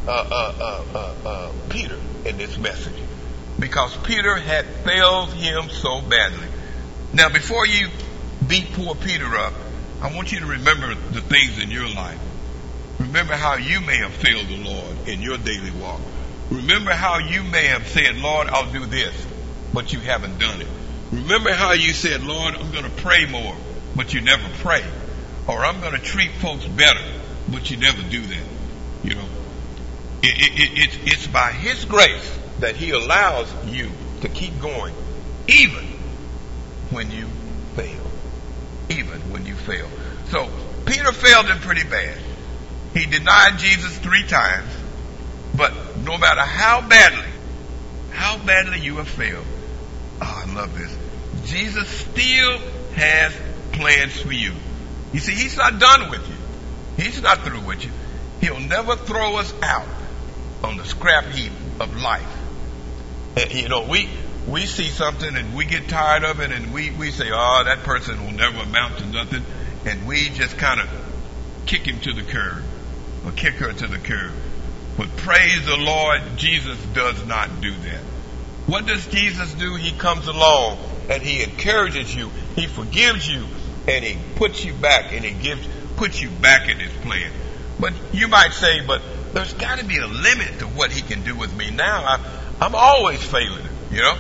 Peter in this message? Because Peter had failed Him so badly. Now, before you beat poor Peter up, I want you to remember the things in your life. Remember how you may have failed the Lord in your daily walk. Remember how you may have said, Lord, I'll do this, but you haven't done it. Remember how you said, Lord, I'm going to pray more, but you never pray. Or I'm going to treat folks better, but you never do that. You know, it's by His grace that He allows you to keep going, even when you fail. Even when you fail. So Peter failed him pretty bad. He denied Jesus 3 times. But no matter how badly you have failed, oh, I love this. Jesus still has plans for you. You see, he's not done with you. He's not through with you. He'll never throw us out on the scrap heap of life. And, you know, we see something and we get tired of it and we say, oh, that person will never amount to nothing. And we just kind of kick him to the curb or kick her to the curb. But praise the Lord, Jesus does not do that. What does Jesus do? He comes along and he encourages you. He forgives you and he puts you back and he puts you back in his plan. But you might say, but there's got to be a limit to what he can do with me now. I'm always failing him, you know?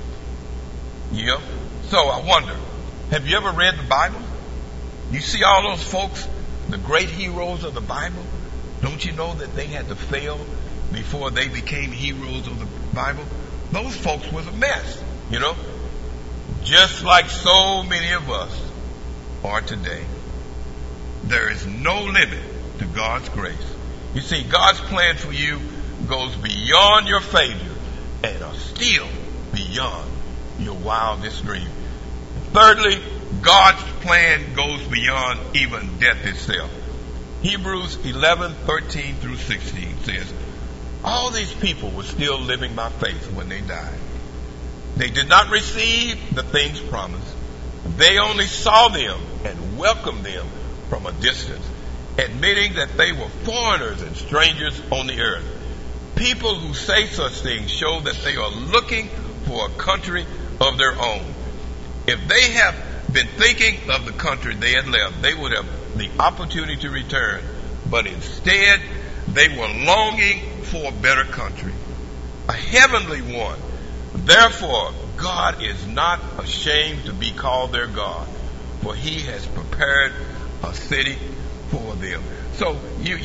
You know? So I wonder, have you ever read the Bible? You see all those folks, the great heroes of the Bible? Don't you know that they had to fail before they became heroes of the Bible? Those folks was a mess, you know? Just like so many of us are today. There is no limit to God's grace. You see, God's plan for you goes beyond your failure and are still beyond your wildest dream. Thirdly, God's plan goes beyond even death itself. Hebrews 11:13 through 16 says, all these people were still living by faith when they died. They did not receive the things promised. They only saw them and welcomed them from a distance, admitting that they were foreigners and strangers on the earth. People who say such things show that they are looking for a country of their own. If they have been thinking of the country they had left, they would have the opportunity to return. But instead, they were longing for a better country, a heavenly one. Therefore, God is not ashamed to be called their God, for he has prepared a city for them. So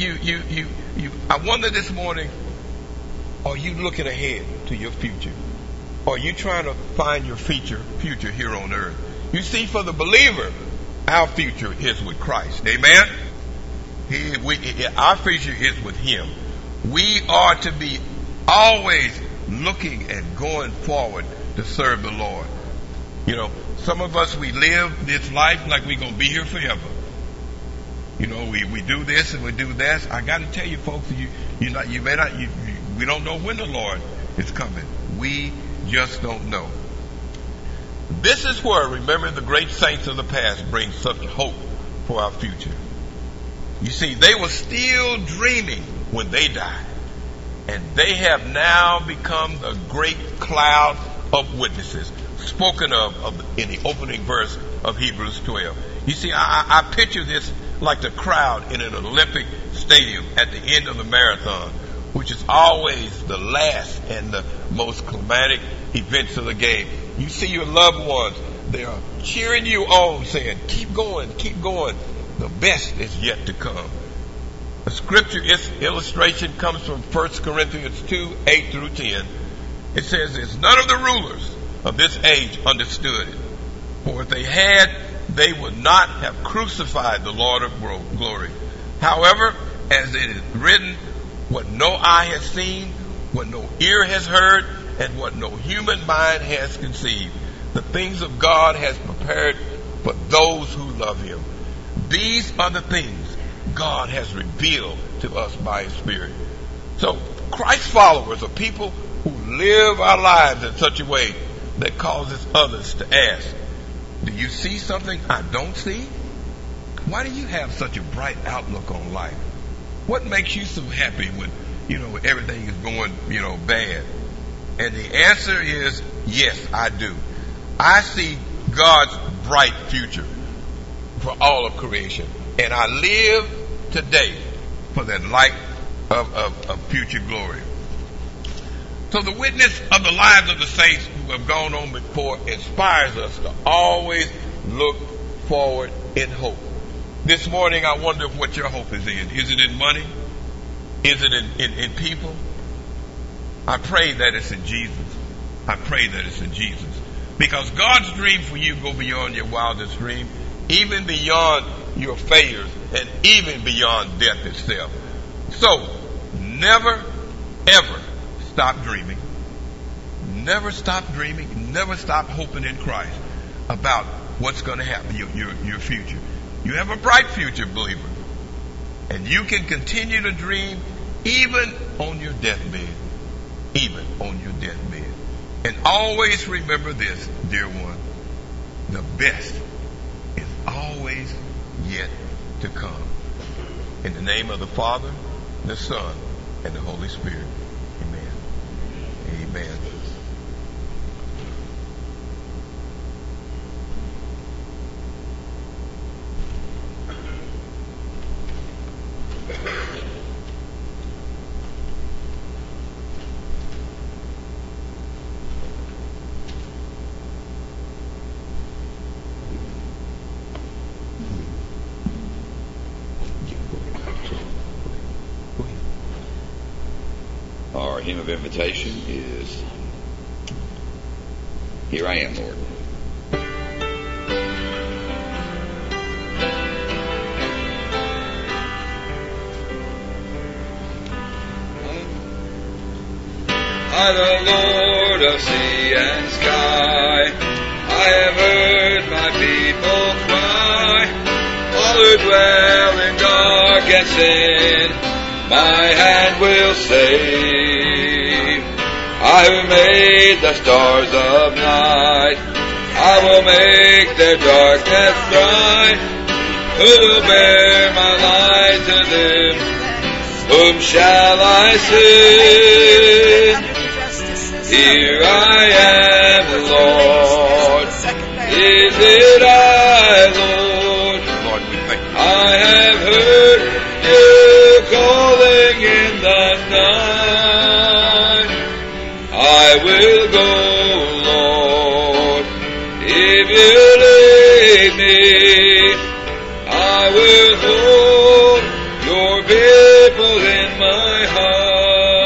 I wonder this morning, are you looking ahead to your future? Are you trying to find your future here on earth? You see, for the believer, our future is with Christ. Amen? Our future is with him. We are to be always looking and going forward to serve the Lord. You know, some of us, we live this life like we're going to be here forever. You know, we do this and we do that. I got to tell you, folks, we don't know when the Lord is coming. We just don't know. This is where remembering the great saints of the past brings such hope for our future. You see, they were still dreaming when they died, and they have now become the great cloud of witnesses spoken of in the opening verse of Hebrews 12. You see, I picture this like the crowd in an Olympic stadium at the end of the marathon, which is always the last and the most climatic events of the game. You see your loved ones, they are cheering you on, saying, keep going, keep going. The best is yet to come. The scripture illustration comes from 1 Corinthians 2:8 through 10. It says, as none of the rulers of this age understood it. For if they had, they would not have crucified the Lord of glory. However, as it is written, what no eye has seen, what no ear has heard, and what no human mind has conceived, the things of God has prepared for those who love him. These are the things God has revealed to us by his Spirit. So Christ followers are people who live our lives in such a way that causes others to ask, do you see something I don't see? Why do you have such a bright outlook on life? What makes you so happy when, everything is going, bad? And the answer is, yes, I do. I see God's bright future for all of creation. And I live today for that light of future glory. So the witness of the lives of the saints who have gone on before inspires us to always look forward in hope. This morning I wonder what your hope is in. Is it in money? Is it in people? I pray that it's in Jesus. I pray that it's in Jesus. Because God's dream for you go beyond your wildest dream, even beyond your failures, and even beyond death itself. So, never, ever stop dreaming. Never stop dreaming. Never stop hoping in Christ about what's going to happen, your future. You have a bright future, believer. And you can continue to dream even on your deathbed. Even on your deathbed. And always remember this, dear one. The best is always yet to come. In the name of the Father, the Son, and the Holy Spirit. Amen. Amen. Our hymn of invitation is Here I Am, Lord. I, the Lord of sea and sky, I have heard my people cry, all who dwell in dark and sin, my hand will save. I who made the stars of night, I will make their darkness bright. Who will bear my light to them? Whom shall I send? Here I am, Lord. Is it I, Lord? I have heard you calling in the night. I will go, Lord. If you lead me, I will hold your people in my heart.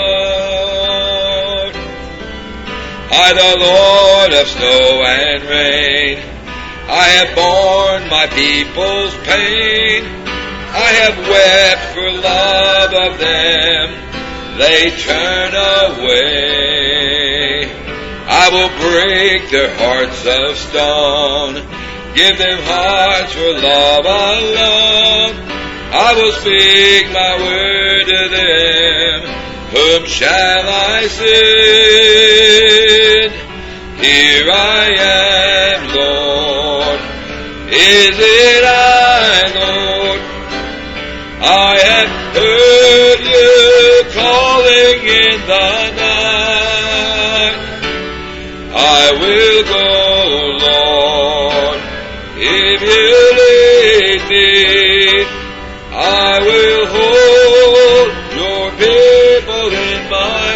I, the Lord of snow and rain, I have borne my people's pain. I have wept for love of them, they turn away. I will break their hearts of stone, give them hearts for love alone. I will speak my word to them. Whom shall I send? Here I am, Lord. Is it I, Lord? I have heard you calling in the night. I will go, Lord. If you lead me, I will hold your people in my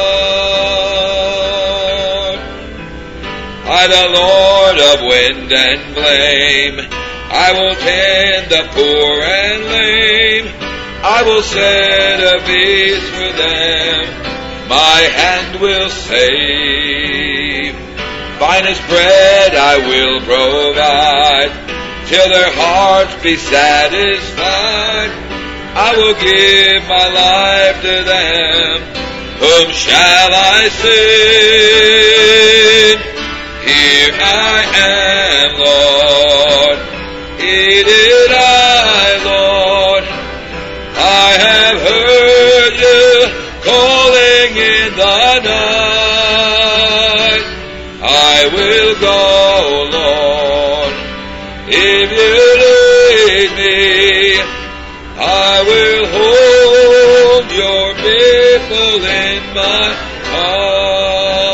heart. I, the Lord of wind and flame, I will tend the poor and lame. I will set a feast for them. My hand will save. Finest bread I will provide, till their hearts be satisfied. I will give my life to them. Whom shall I send? Here I am, Lord. It is I, Lord. I have heard you calling in the night. I will go, Lord. If you lead me, I will hold your people in my heart.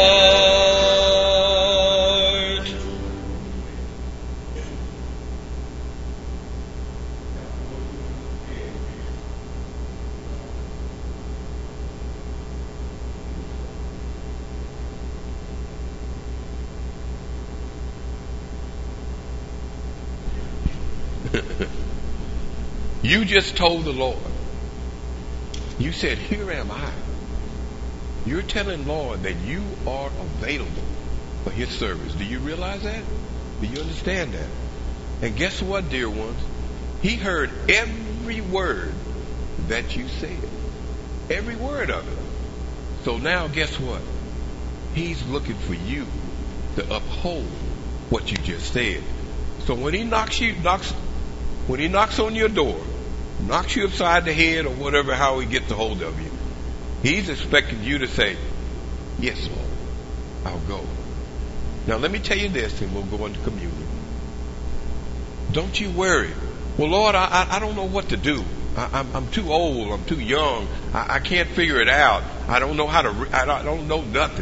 You just told the Lord. You said, here am I. You're telling Lord that you are available for his service. Do you realize that? Do you understand that? And guess what, dear ones? He heard every word that you said. Every word of it. So now guess what? He's looking for you to uphold what you just said. So when he knocks on your door, knocks you upside the head or whatever, how he gets a hold of you, he's expecting you to say, yes, Lord, I'll go. Now let me tell you this, and we'll go into communion. Don't you worry. Well, Lord, I don't know what to do. I'm too old. I'm too young. I can't figure it out. I don't know how to. I don't know nothing.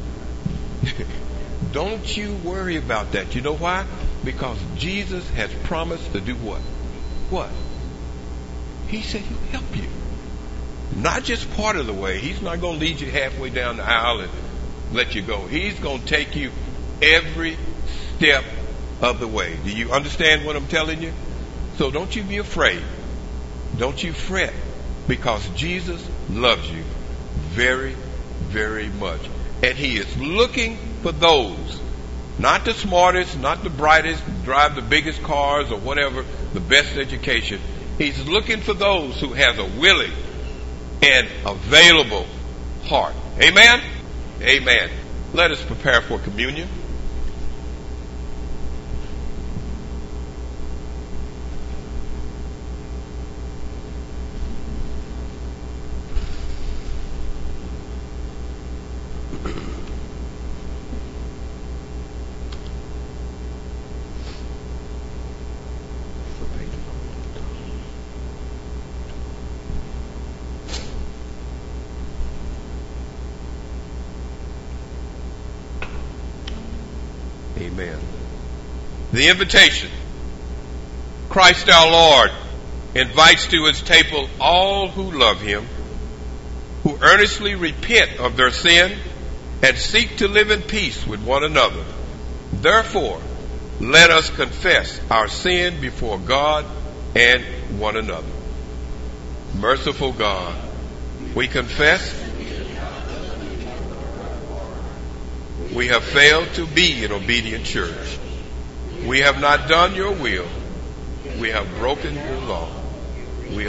Don't you worry about that. You know why? Because Jesus has promised to do what? What? He said he'll help you. Not just part of the way. He's not going to lead you halfway down the aisle and let you go. He's going to take you every step of the way. Do you understand what I'm telling you? So don't you be afraid. Don't you fret, because Jesus loves you very, very much. And he is looking for those, not the smartest, not the brightest, drive the biggest cars or whatever, the best education. He's looking for those who has a willing and available heart. Amen? Amen. Let us prepare for communion. Amen. The invitation. Christ our Lord invites to his table all who love him, who earnestly repent of their sin and seek to live in peace with one another. Therefore, let us confess our sin before God and one another. Merciful God, we confess we have failed to be an obedient church. We have not done your will. We have broken your law. We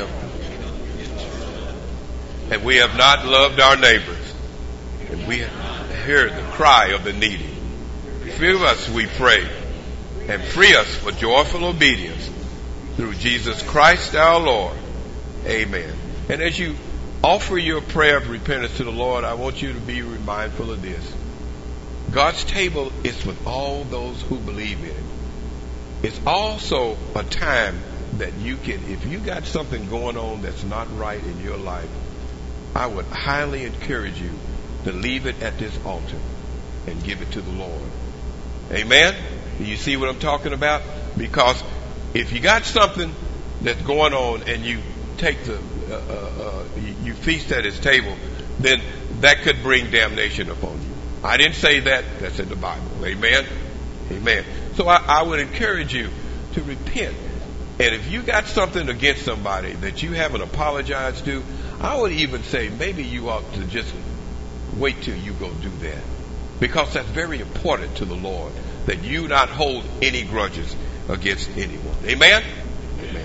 have not loved our neighbors. And we have heard the cry of the needy. Forgive us, we pray, and free us for joyful obedience through Jesus Christ our Lord. Amen. And as you offer your prayer of repentance to the Lord, I want you to be mindful of this. God's table is with all those who believe in it. It's also a time that you can, if you got something going on that's not right in your life, I would highly encourage you to leave it at this altar and give it to the Lord. Amen? Do you see what I'm talking about? Because if you got something that's going on and you take you feast at his table, then that could bring damnation upon you. I didn't say that. That's in the Bible. Amen? Amen. So I would encourage you to repent. And if you got something against somebody that you haven't apologized to, I would even say maybe you ought to just wait till you go do that. Because that's very important to the Lord, that you not hold any grudges against anyone. Amen? Amen.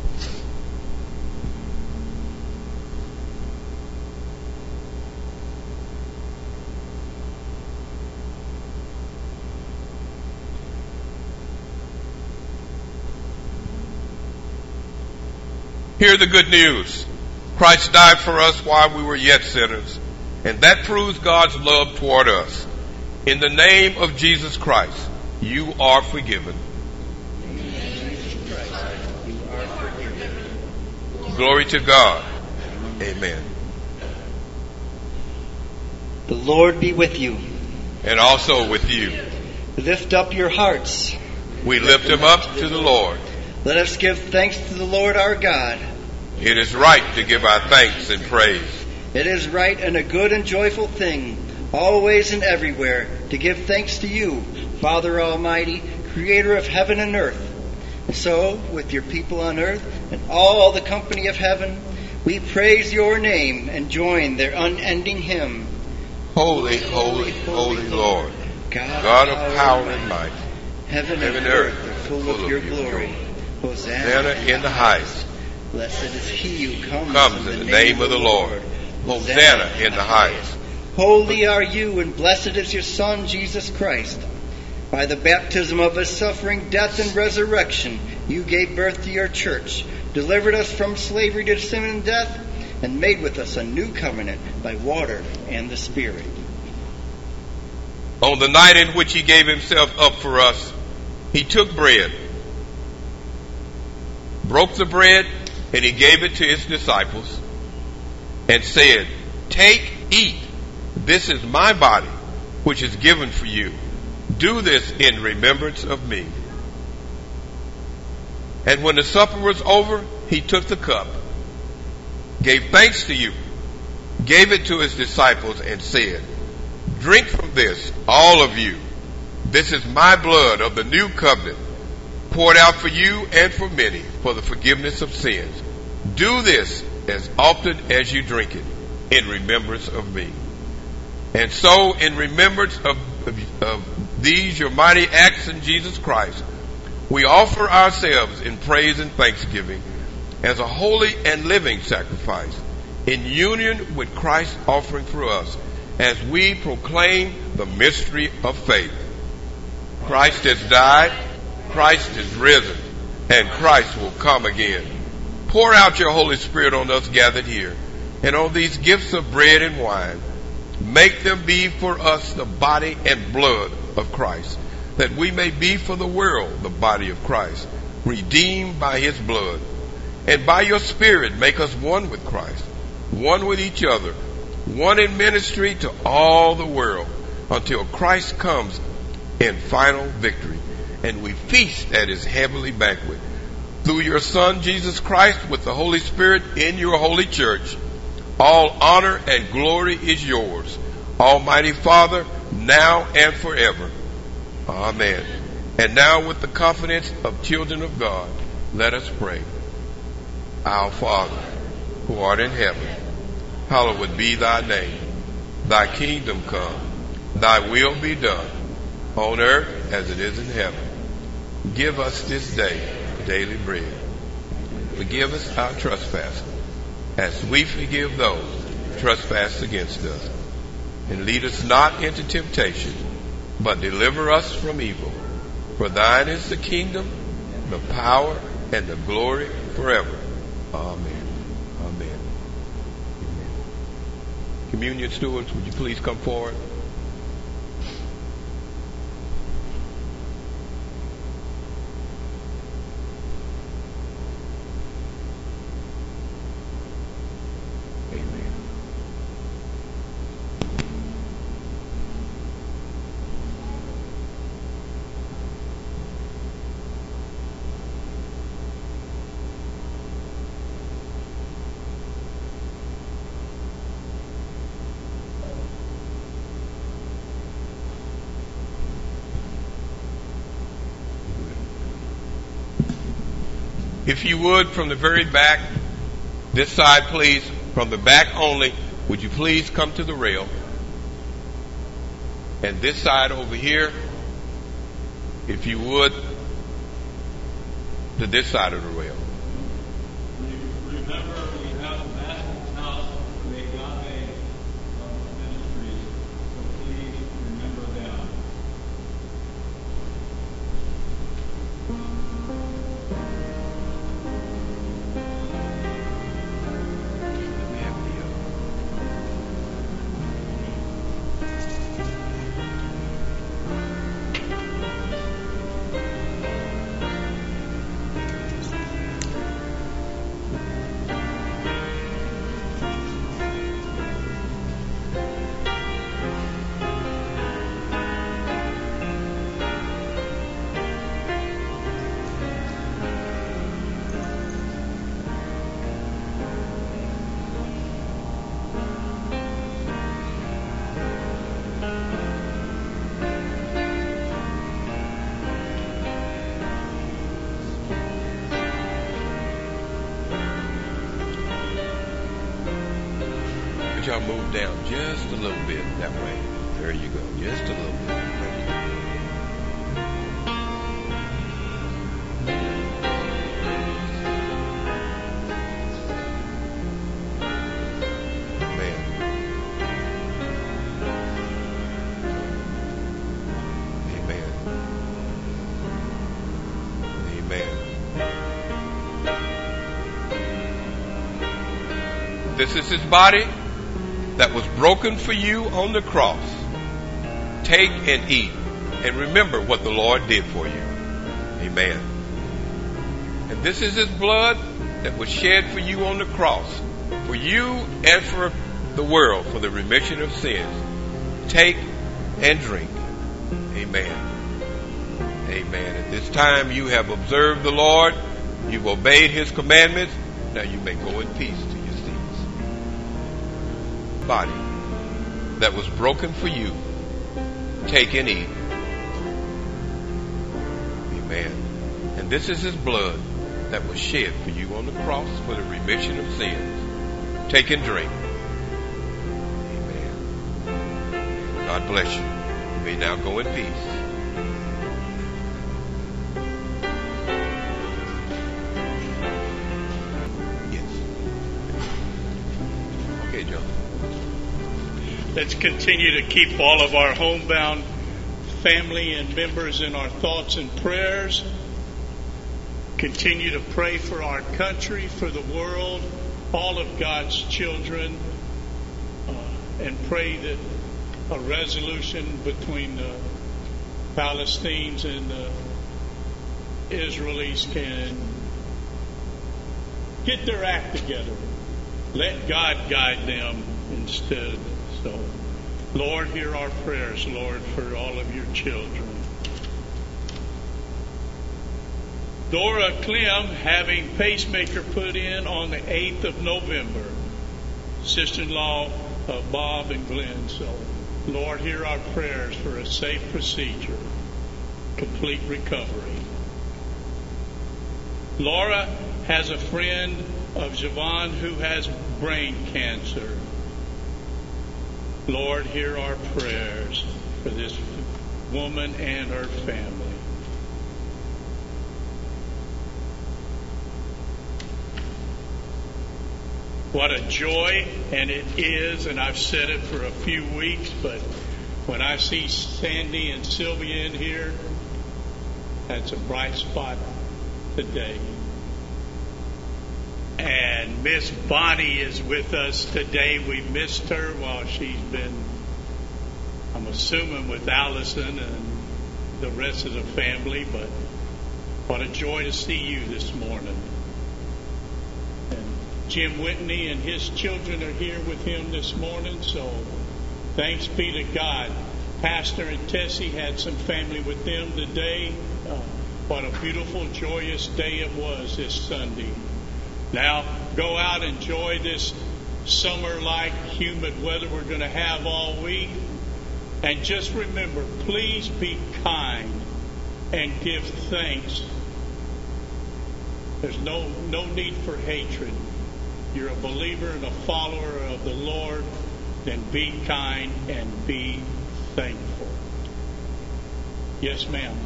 Hear the good news. Christ died for us while we were yet sinners, and that proves God's love toward us. In the name of Jesus Christ, you are forgiven. Glory to God. Amen. The Lord be with you. And also with you. Lift up your hearts. We lift them up to the Lord. Let us give thanks to the Lord our God. It is right to give our thanks and praise. It is right and a good and joyful thing, always and everywhere, to give thanks to you, Father Almighty, Creator of heaven and earth. And so, with your people on earth and all the company of heaven, we praise your name and join their unending hymn. Holy, holy, holy Lord, God of power and might. Heaven and earth earth are full of your glory. Hosanna in the highest. Blessed is he who Comes in the name of the Lord. Hosanna in the highest. Holy are you, and blessed is your Son, Jesus Christ. By the baptism of his suffering, death, and resurrection, you gave birth to your church, delivered us from slavery to sin and death, and made with us a new covenant by water and the Spirit. On the night in which he gave himself up for us, he took bread, broke the bread, and he gave it to his disciples, and said, "Take, eat. This is my body, which is given for you. Do this in remembrance of me." And when the supper was over, he took the cup, gave thanks to you, gave it to his disciples, and said, "Drink from this, all of you. This is my blood of the new covenant, poured out for you and for many for the forgiveness of sins. Do this as often as you drink it in remembrance of me." And so, in remembrance of these your mighty acts in Jesus Christ, we offer ourselves in praise and thanksgiving as a holy and living sacrifice, in union with Christ's offering for us, as we proclaim the mystery of faith. Christ has died, Christ is risen, and Christ will come again. Pour out your Holy Spirit on us gathered here, and on these gifts of bread and wine. Make them be for us the body and blood of Christ, that we may be for the world the body of Christ, redeemed by his blood. And by your Spirit make us one with Christ, one with each other, one in ministry to all the world, until Christ comes in final victory, and we feast at his heavenly banquet. Through your Son, Jesus Christ, with the Holy Spirit in your holy church, all honor and glory is yours, Almighty Father, now and forever. Amen. And now, with the confidence of children of God, let us pray. Our Father, who art in heaven, hallowed be thy name. Thy kingdom come, thy will be done, on earth as it is in heaven. Give us this day daily bread. Forgive us our trespasses, as we forgive those who trespass against us. And lead us not into temptation, but deliver us from evil. For thine is the kingdom, the power, and the glory forever. Amen. Amen. Communion stewards, would you please come forward? If you would, from the very back, this side please, from the back only, would you please come to the rail? And this side over here, if you would, to this side of the rail. Remember, we have a Master's house, the Agave Ministries, so please remember them. Y'all move down just a little bit that way. There you go. Just a little bit. There you go. this is his body that was broken for you on the cross. Take and eat, and remember what the Lord did for you. Amen. And this is his blood that was shed for you on the cross, for you and for the world, for the remission of sins. Take and drink. Amen. Amen. At this time you have observed the Lord. You've obeyed his commandments. Now you may go in peace to your seats. Body that was broken for you. Take and eat. Amen. And this is his blood that was shed for you on the cross for the remission of sins. Take and drink. Amen. God bless you. You may now go in peace. Let's continue to keep all of our homebound family and members in our thoughts and prayers. Continue to pray for our country, for the world, all of God's children, and pray that a resolution between the Palestinians and the Israelis can get their act together. Let God guide them instead. So, Lord, hear our prayers, Lord, for all of your children. Dora Clem having pacemaker put in on the 8th of November. Sister-in-law of Bob and Glenn. So, Lord, hear our prayers for a safe procedure, complete recovery. Laura has a friend of Javon who has brain cancer. Lord, hear our prayers for this woman and her family. What a joy, and it is, and I've said it for a few weeks, but when I see Sandy and Sylvia in here, that's a bright spot today. And Miss Bonnie is with us today. We missed her while she's been, I'm assuming, with Allison and the rest of the family, but what a joy to see you this morning. And Jim Whitney and his children are here with him this morning, so thanks be to God. Pastor and Tessie had some family with them today. What a beautiful, joyous day it was this Sunday. Now, go out and enjoy this summer-like humid weather we're going to have all week. And just remember, please be kind and give thanks. There's no need for hatred. You're a believer and a follower of the Lord, then be kind and be thankful. Yes, ma'am.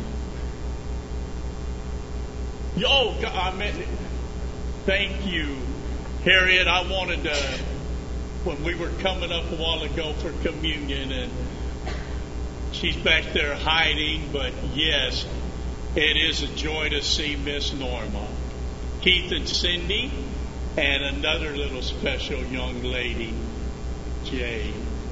Thank you, Harriet. I wanted to, when we were coming up a while ago for communion, and she's back there hiding, but yes, it is a joy to see Miss Norma, Keith and Cindy, and another little special young lady, Jay.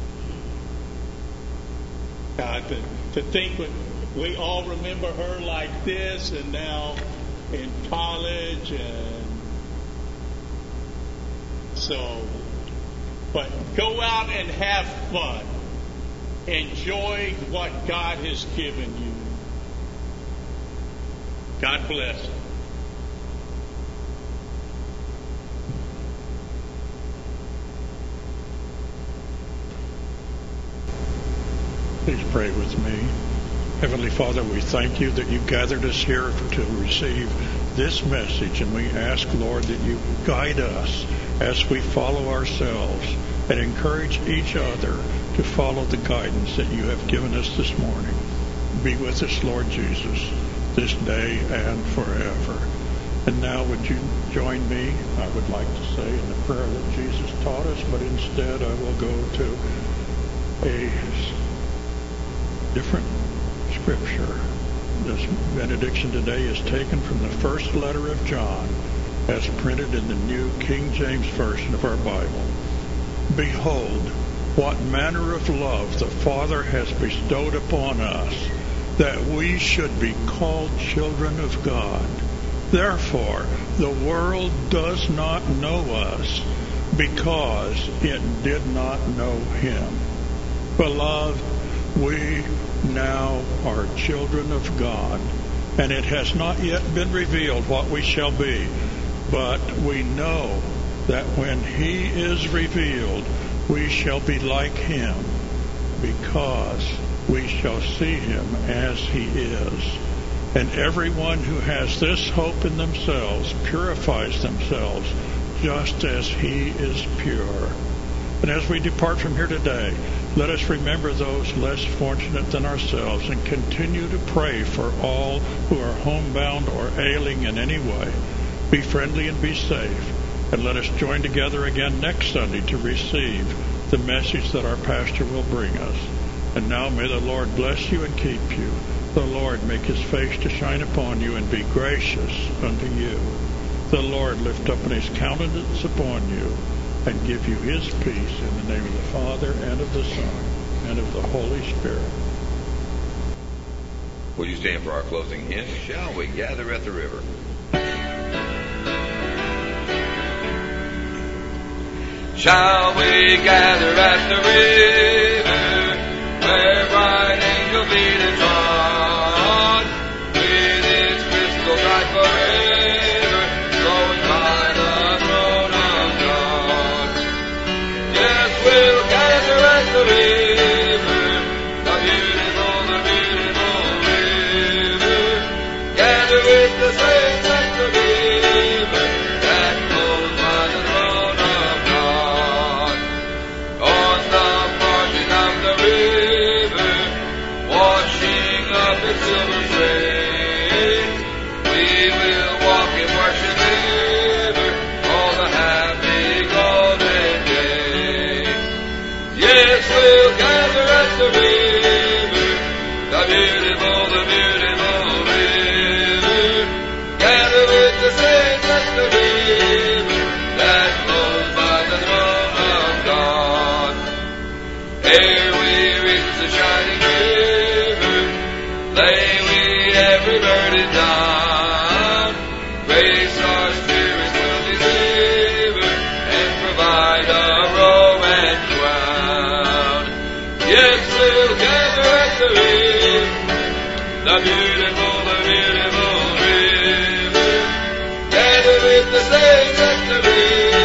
To think we all remember her like this, and now in college, and so, but go out and have fun. Enjoy what God has given you. God bless. Please pray with me. Heavenly Father, we thank you that you gathered us here to receive this message, and we ask, Lord, that you guide us as we follow ourselves and encourage each other to follow the guidance that you have given us this morning. Be with us, Lord Jesus, this day and forever. And now would you join me, I would like to say, in the prayer that Jesus taught us, but instead I will go to a different scripture. This benediction today is taken from the first letter of John, as printed in the New King James Version of our Bible. Behold, what manner of love the Father has bestowed upon us, that we should be called children of God. Therefore, the world does not know us, because it did not know him. Beloved, we now are children of God, and it has not yet been revealed what we shall be. But we know that when he is revealed, we shall be like him, because we shall see him as he is. And everyone who has this hope in themselves purifies themselves just as he is pure. And as we depart from here today, let us remember those less fortunate than ourselves and continue to pray for all who are homebound or ailing in any way. Be friendly and be safe. And let us join together again next Sunday to receive the message that our pastor will bring us. And now may the Lord bless you and keep you. The Lord make his face to shine upon you and be gracious unto you. The Lord lift up his countenance upon you and give you his peace, in the name of the Father, and of the Son, and of the Holy Spirit. Will you stand for our closing hymn? Shall we gather at the river? Shall we gather at the river, where bright angels lead and trod, with its crystal bright forever, flowing by the throne of God? Yes, we'll gather at the river, the beautiful river, gather with the saints at the river, that flows by the throne of God. On the margin of the river, washing up its silver train, we will walk and worship ever all the happy golden day. Yes, we'll gather at the river, the beautiful river, gather with the saints at the river, that flows by the throne of God. Ere we reach the shining river, lay we every burden down. Grace our spirits will deliver, and provide a robe and crown. Yes, we'll gather at the river, the beautiful river, gather with the saints at the river,